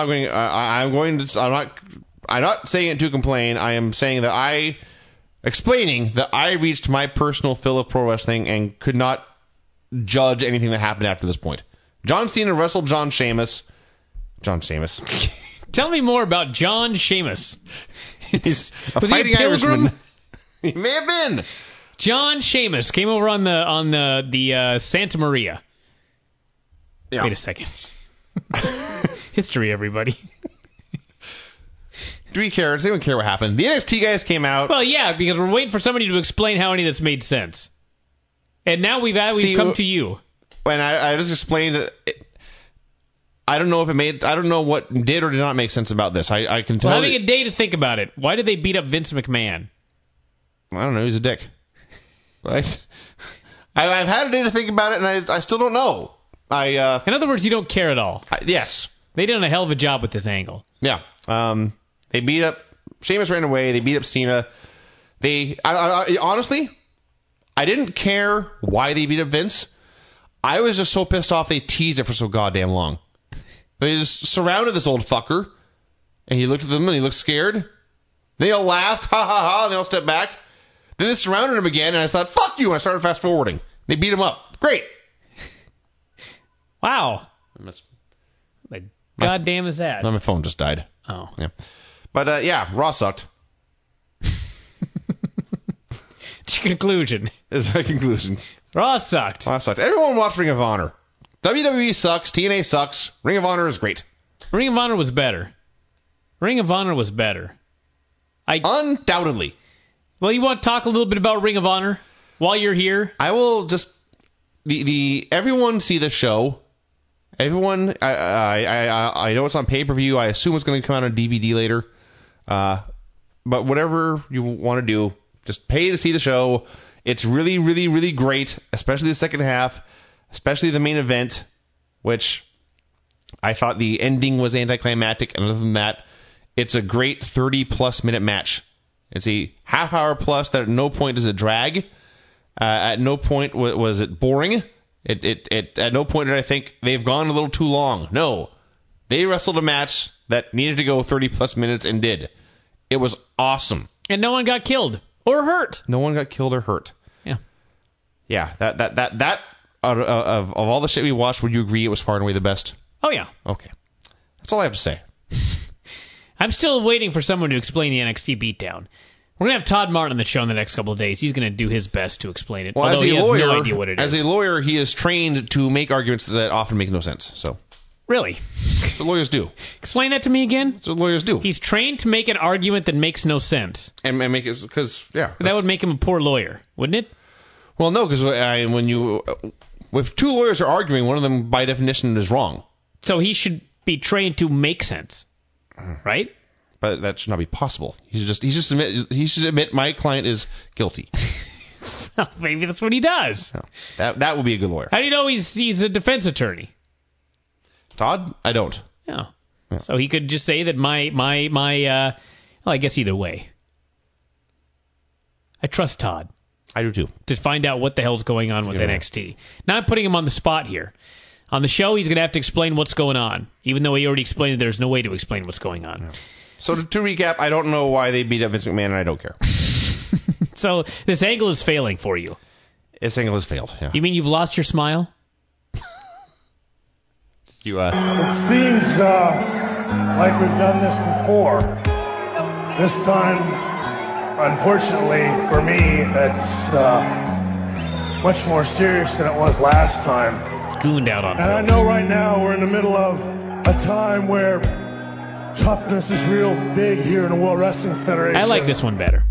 I'm not saying it to complain. I am saying that explaining that I reached my personal fill of pro wrestling and could not judge anything that happened after this point. John Cena wrestled John Sheamus. Tell me more about John Sheamus. He's a fighting Irishman. He may have been. John Sheamus came over on the Santa Maria. Yeah. Wait a second. History, everybody. Do we care? Does anyone care what happened? The NXT guys came out. Well, yeah, because we're waiting for somebody to explain how any of this made sense. And now we've come to you. And I just explained it. I don't know what did or did not make sense about this. I can tell. Well, having a day to think about it. Why did they beat up Vince McMahon? I don't know. He's a dick. Right? I've had a day to think about it, and I still don't know. In other words, you don't care at all. Yes. They did a hell of a job with this angle. Yeah. They beat up. Sheamus ran away. They beat up Cena. Honestly, I didn't care why they beat up Vince. I was just so pissed off they teased it for so goddamn long. They just surrounded this old fucker, and he looked at them and he looked scared. They all laughed, ha ha ha, and they all stepped back. Then they surrounded him again, and I thought, fuck you, and I started fast forwarding. They beat him up. Great. Wow. What goddamn is that? My phone just died. Oh. Yeah. But, Raw sucked. It's your conclusion. It's my conclusion. Raw sucked. Everyone watched Ring of Honor. WWE sucks. TNA sucks. Ring of Honor is great. Ring of Honor was better. Undoubtedly. Well, you want to talk a little bit about Ring of Honor while you're here? I will just... Everyone see the show. Everyone... I know it's on pay-per-view. I assume it's going to come out on DVD later. But whatever you want to do, just pay to see the show. It's really, really, really great, especially the second half, especially the main event, which I thought the ending was anticlimactic. And other than that, it's a great 30-plus minute match. It's a half-hour plus that at no point does it drag. At no point was it boring. At no point did I think they've gone a little too long. No. They wrestled a match that needed to go 30-plus minutes and did. It was awesome. And no one got killed or hurt. No one got killed or hurt. Yeah. Yeah, that of all the shit we watched, would you agree it was far and away the best? Oh, yeah. Okay. That's all I have to say. I'm still waiting for someone to explain the NXT beatdown. We're going to have Todd Martin on the show in the next couple of days. He's going to do his best to explain it, although he has no idea what it is. As a lawyer, he is trained to make arguments that often make no sense. So, really? That's what lawyers do. Explain that to me again? That's what lawyers do. He's trained to make an argument that makes no sense. And make it because, yeah. That would make him a poor lawyer, wouldn't it? Well, no, because if two lawyers are arguing, one of them, by definition, is wrong. So he should be trained to make sense, right? But that should not be possible. He should admit my client is guilty. Well, maybe that's what he does. No, that would be a good lawyer. How do you know he's a defense attorney? Todd, I don't. Yeah. So he could just say that well, I guess either way. I trust Todd. I do too. To find out what the hell's going on with NXT. Not putting him on the spot here. On the show, he's going to have to explain what's going on, even though he already explained that there's no way to explain what's going on. Yeah. So to recap, I don't know why they beat up Vince McMahon, and I don't care. So this angle is failing for you. This angle has failed, yeah. You mean you've lost your smile? It seems like we've done this before. This time, unfortunately for me, it's much more serious than it was last time. Gooned out on and I know right now we're in the middle of a time where toughness is real big here in the World Wrestling Federation. I like this one better.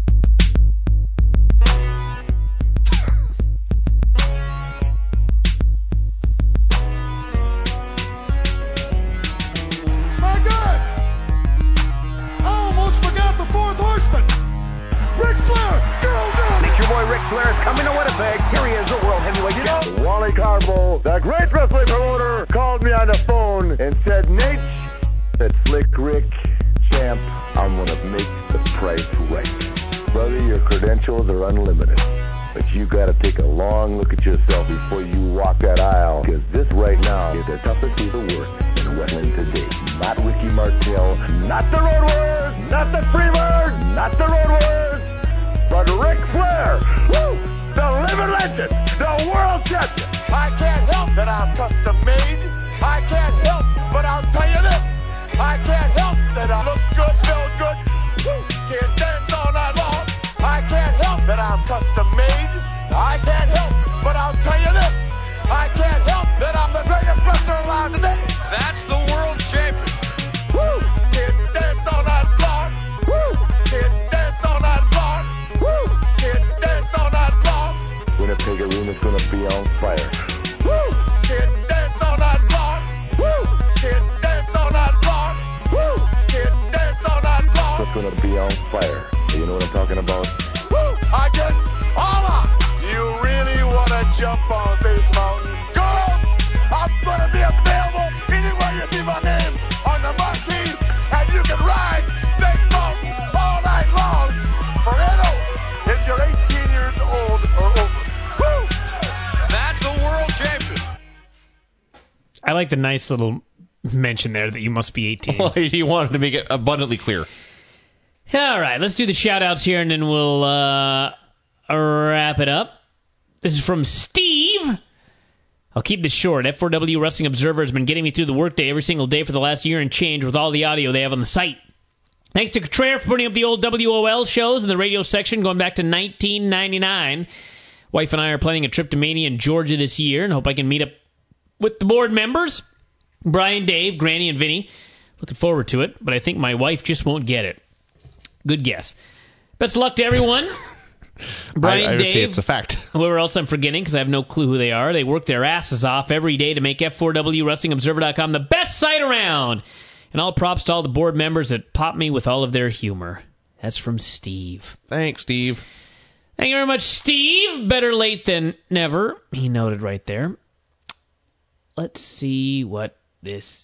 My God! I almost forgot the fourth horseman! Ric Flair! Go! Think your boy Ric Flair is coming to Winnipeg. Here he is, the World Heavyweight Champion. Wally Carbo, the great wrestling promoter, called me on the phone and said, Nate, that Slick Rick, champ, I'm going to make the price right. Brother, your credentials are unlimited. But you got to take a long look at yourself before you walk that aisle. Because this right now is the toughest piece of work in wrestling today. Not Ricky Martel, not the Road Warriors, not the Freebirds, not the Road Warriors, but Ric Flair. Woo! The living legend, the world champion. I can't help that I'm custom made. I can't help, but I'll tell you this. I can't help that I look good, smell good. Woo! Can't dance all night long. I can't help that I'm custom made. I can't help, but I'll tell you this. I can't help that I'm the greatest wrestler alive today. That's the world champion. Woo! Can't dance all night long. Woo! Can't dance all night long. Woo! Can't dance all night long. Winnipeg Arena's gonna be on fire. Woo! Can't dance all night long. Woo! Can't dance all night long. Woo! Can't dance all night long. It's gonna be on fire. You know what I'm talking about? Woo! I guess all up. You really wanna jump on Face Mountain? Go! I'm gonna be available anywhere you see my name on the marquee, and you can ride Face Mountain all night long. Forever. If you're 18 years old or over. Woo! That's the world champion. I like the nice little mention there that you must be 18. Well, he wanted to make it abundantly clear. All right, let's do the shout-outs here, and then we'll wrap it up. This is from Steve. I'll keep this short. F4W Wrestling Observer has been getting me through the workday every single day for the last year and change with all the audio they have on the site. Thanks to Contraire for putting up the old WOL shows in the radio section going back to 1999. Wife and I are planning a trip to Mania in Georgia this year, and hope I can meet up with the board members. Brian, Dave, Granny, and Vinny. Looking forward to it, but I think my wife just won't get it. Good guess. Best of luck to everyone. Brian, I would Dave, say it's a fact. Whoever else I'm forgetting, because I have no clue who they are. They work their asses off every day to make F4WWrestlingObserver.com the best site around. And all props to all the board members that pop me with all of their humor. That's from Steve. Thanks, Steve. Thank you very much, Steve. Better late than never. He noted right there. Let's see what this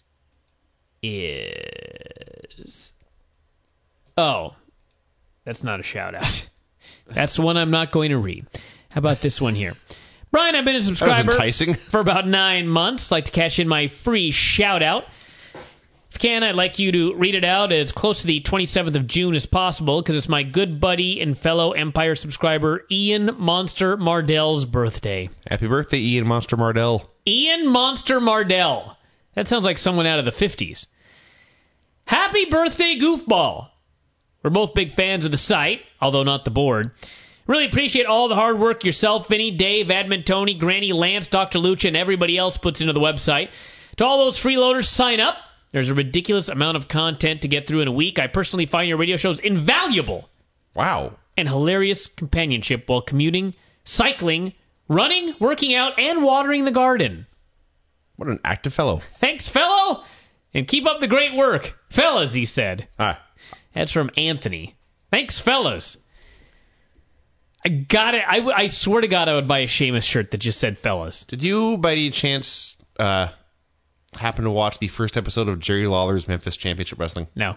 is. Oh, that's not a shout-out. That's the one I'm not going to read. How about this one here? Brian, I've been a subscriber for about 9 months. I'd like to cash in my free shout-out. If you can, I'd like you to read it out as close to the 27th of June as possible, because it's my good buddy and fellow Empire subscriber Ian Monster Mardell's birthday. Happy birthday, Ian Monster Mardell. Ian Monster Mardell. That sounds like someone out of the 50s. Happy birthday, Goofball. We're both big fans of the site, although not the board. Really appreciate all the hard work yourself, Vinny, Dave, Admin, Tony, Granny, Lance, Dr. Lucha, and everybody else puts into the website. To all those freeloaders, sign up. There's a ridiculous amount of content to get through in a week. I personally find your radio shows invaluable. Wow. And hilarious companionship while commuting, cycling, running, working out, and watering the garden. What an active fellow. Thanks, fellow. And keep up the great work. Fellas, he said. That's from Anthony. Thanks, fellas. I got it. I swear to God I would buy a Sheamus shirt that just said fellas. Did you, by any chance, happen to watch the first episode of Jerry Lawler's Memphis Championship Wrestling? No.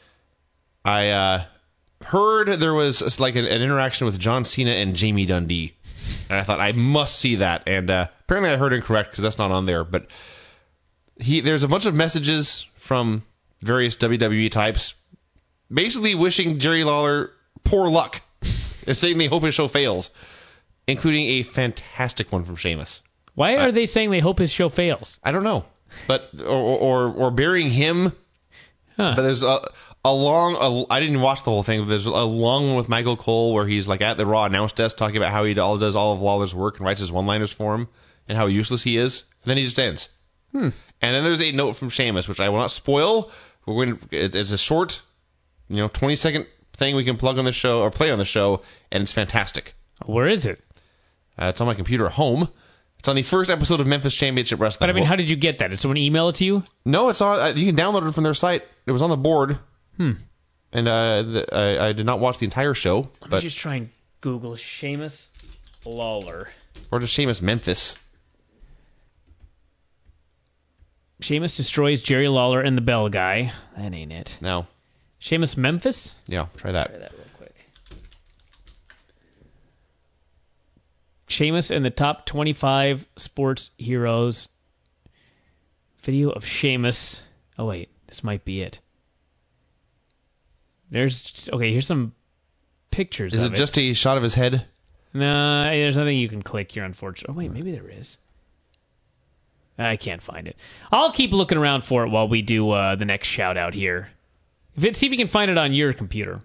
I heard there was like an interaction with John Cena and Jamie Dundee. And I thought, I must see that. And apparently I heard incorrect because that's not on there. But there's a bunch of messages from various WWE types basically wishing Jerry Lawler poor luck. And saying they hope his show fails, including a fantastic one from Sheamus. Why are they saying they hope his show fails? I don't know, but or burying him. But there's a long. I didn't watch the whole thing, but there's a long one with Michael Cole where he's like at the Raw announce desk talking about how he does all of Lawler's work and writes his one-liners for him and how useless he is. And then he just ends. And then there's a note from Sheamus, which I will not spoil. It's a short, 20-second thing we can plug on the show or play on the show, and it's fantastic. Where is it? It's on my computer at home. It's on the first episode of Memphis Championship Wrestling. But I mean, how did you get that? Did someone email it to you? No, it's on. You can download it from their site. It was on the board. And I did not watch the entire show. Let me just try and Google Sheamus Lawler. Or just Sheamus Memphis. Sheamus destroys Jerry Lawler and the Bell Guy. That ain't it. No. Sheamus Memphis? Yeah, try that. Try that real quick. Sheamus and the top 25 sports heroes. Video of Sheamus. Oh, wait. This might be it. Here's some pictures of it. Is it just a shot of his head? No, there's nothing you can click here, unfortunately. Oh, wait, maybe there is. I can't find it. I'll keep looking around for it while we do the next shout-out here. See if you can find it on your computer.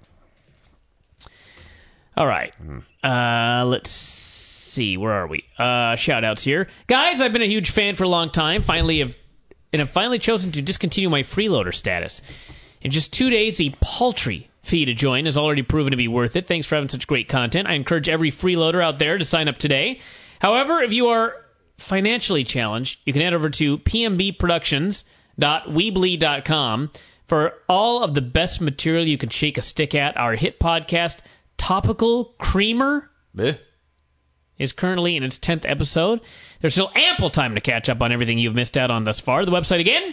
All right. Let's see. Where are we? Shout-outs here. Guys, I've been a huge fan for a long time. I've finally chosen to discontinue my freeloader status. In just 2 days, the paltry fee to join has already proven to be worth it. Thanks for having such great content. I encourage every freeloader out there to sign up today. However, if you are financially challenged, you can head over to pmbproductions.weebly.com for all of the best material you can shake a stick at. Our hit podcast, Topical Creamer, is currently in its 10th episode. There's still ample time to catch up on everything you've missed out on thus far. The website again,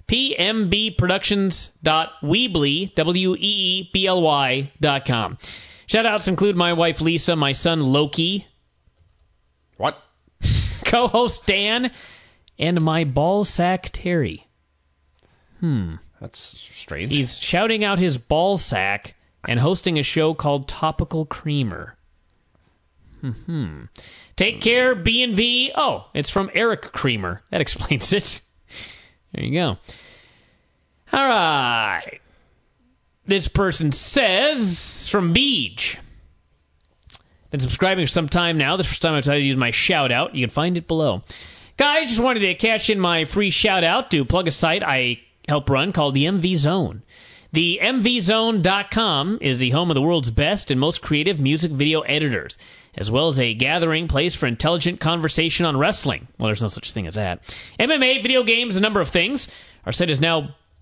pmbproductions.weebly.com. Shoutouts include my wife Lisa, my son Loki. What? Co-host Dan, and my ballsack Terry. That's strange. He's shouting out his ballsack and hosting a show called Topical Creamer. Take care, B&V. Oh, it's from Eric Creamer. That explains it. There you go. All right. This person says, from Beej. Been subscribing for some time now. This is the first time I've decided to use my shout-out. You can find it below. Guys, just wanted to cash in my free shout-out to plug a site I help run called the MV Zone. The MVZone.com is the home of the world's best and most creative music video editors, as well as a gathering place for intelligent conversation on wrestling. Well, there's no such thing as that. MMA, video games, a number of things. Our site is now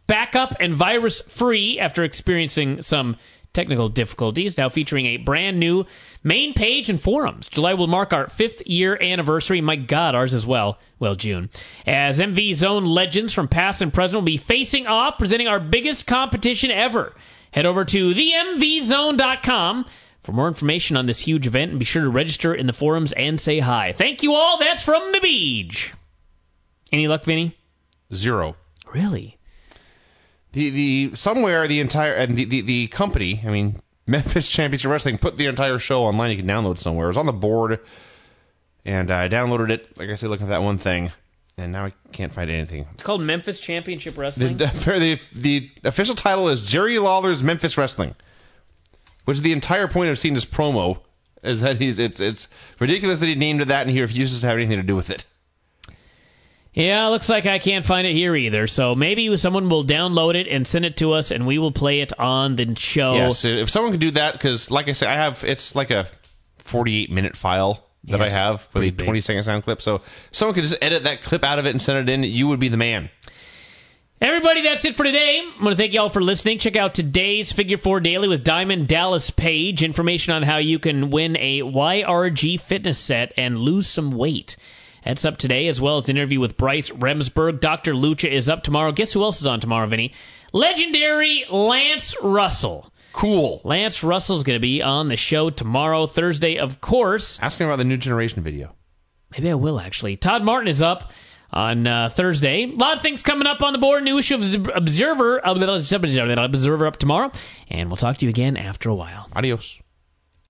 backup and virus-free after experiencing some technical difficulties, now featuring a brand new main page and forums. July will mark our 5th year anniversary. My God, ours as well. Well, June. As MV Zone legends from past and present will be facing off, presenting our biggest competition ever. Head over to themvzone.com for more information on this huge event, and be sure to register in the forums and say hi. Thank you all. That's from the beach. Any luck, Vinny? 0. Really? The company, I mean, Memphis Championship Wrestling, put the entire show online. You can download it somewhere. It was on the board, and I downloaded it, like I said, looking for that one thing, and now I can't find anything. It's called Memphis Championship Wrestling? The official title is Jerry Lawler's Memphis Wrestling, which is the entire point of seeing this promo, is that it's ridiculous that he named it that, and he refuses to have anything to do with it. Yeah, looks like I can't find it here either. So maybe someone will download it and send it to us, and we will play it on the show. Yes, if someone can do that, because like I said, it's like a 48-minute file that I have for the 20-second sound clip. So if someone could just edit that clip out of it and send it in, you would be the man. Everybody, that's it for today. I want to thank you all for listening. Check out today's Figure 4 Daily with Diamond Dallas Page. Information on how you can win a YRG fitness set and lose some weight. That's up today, as well as an interview with Bryce Remsburg. Dr. Lucha is up tomorrow. Guess who else is on tomorrow, Vinny? Legendary Lance Russell. Cool. Lance Russell's going to be on the show tomorrow, Thursday, of course. Ask him about the New Generation video. Maybe I will, actually. Todd Martin is up on Thursday. A lot of things coming up on the board. New issue of Observer up tomorrow. And we'll talk to you again after a while. Adios.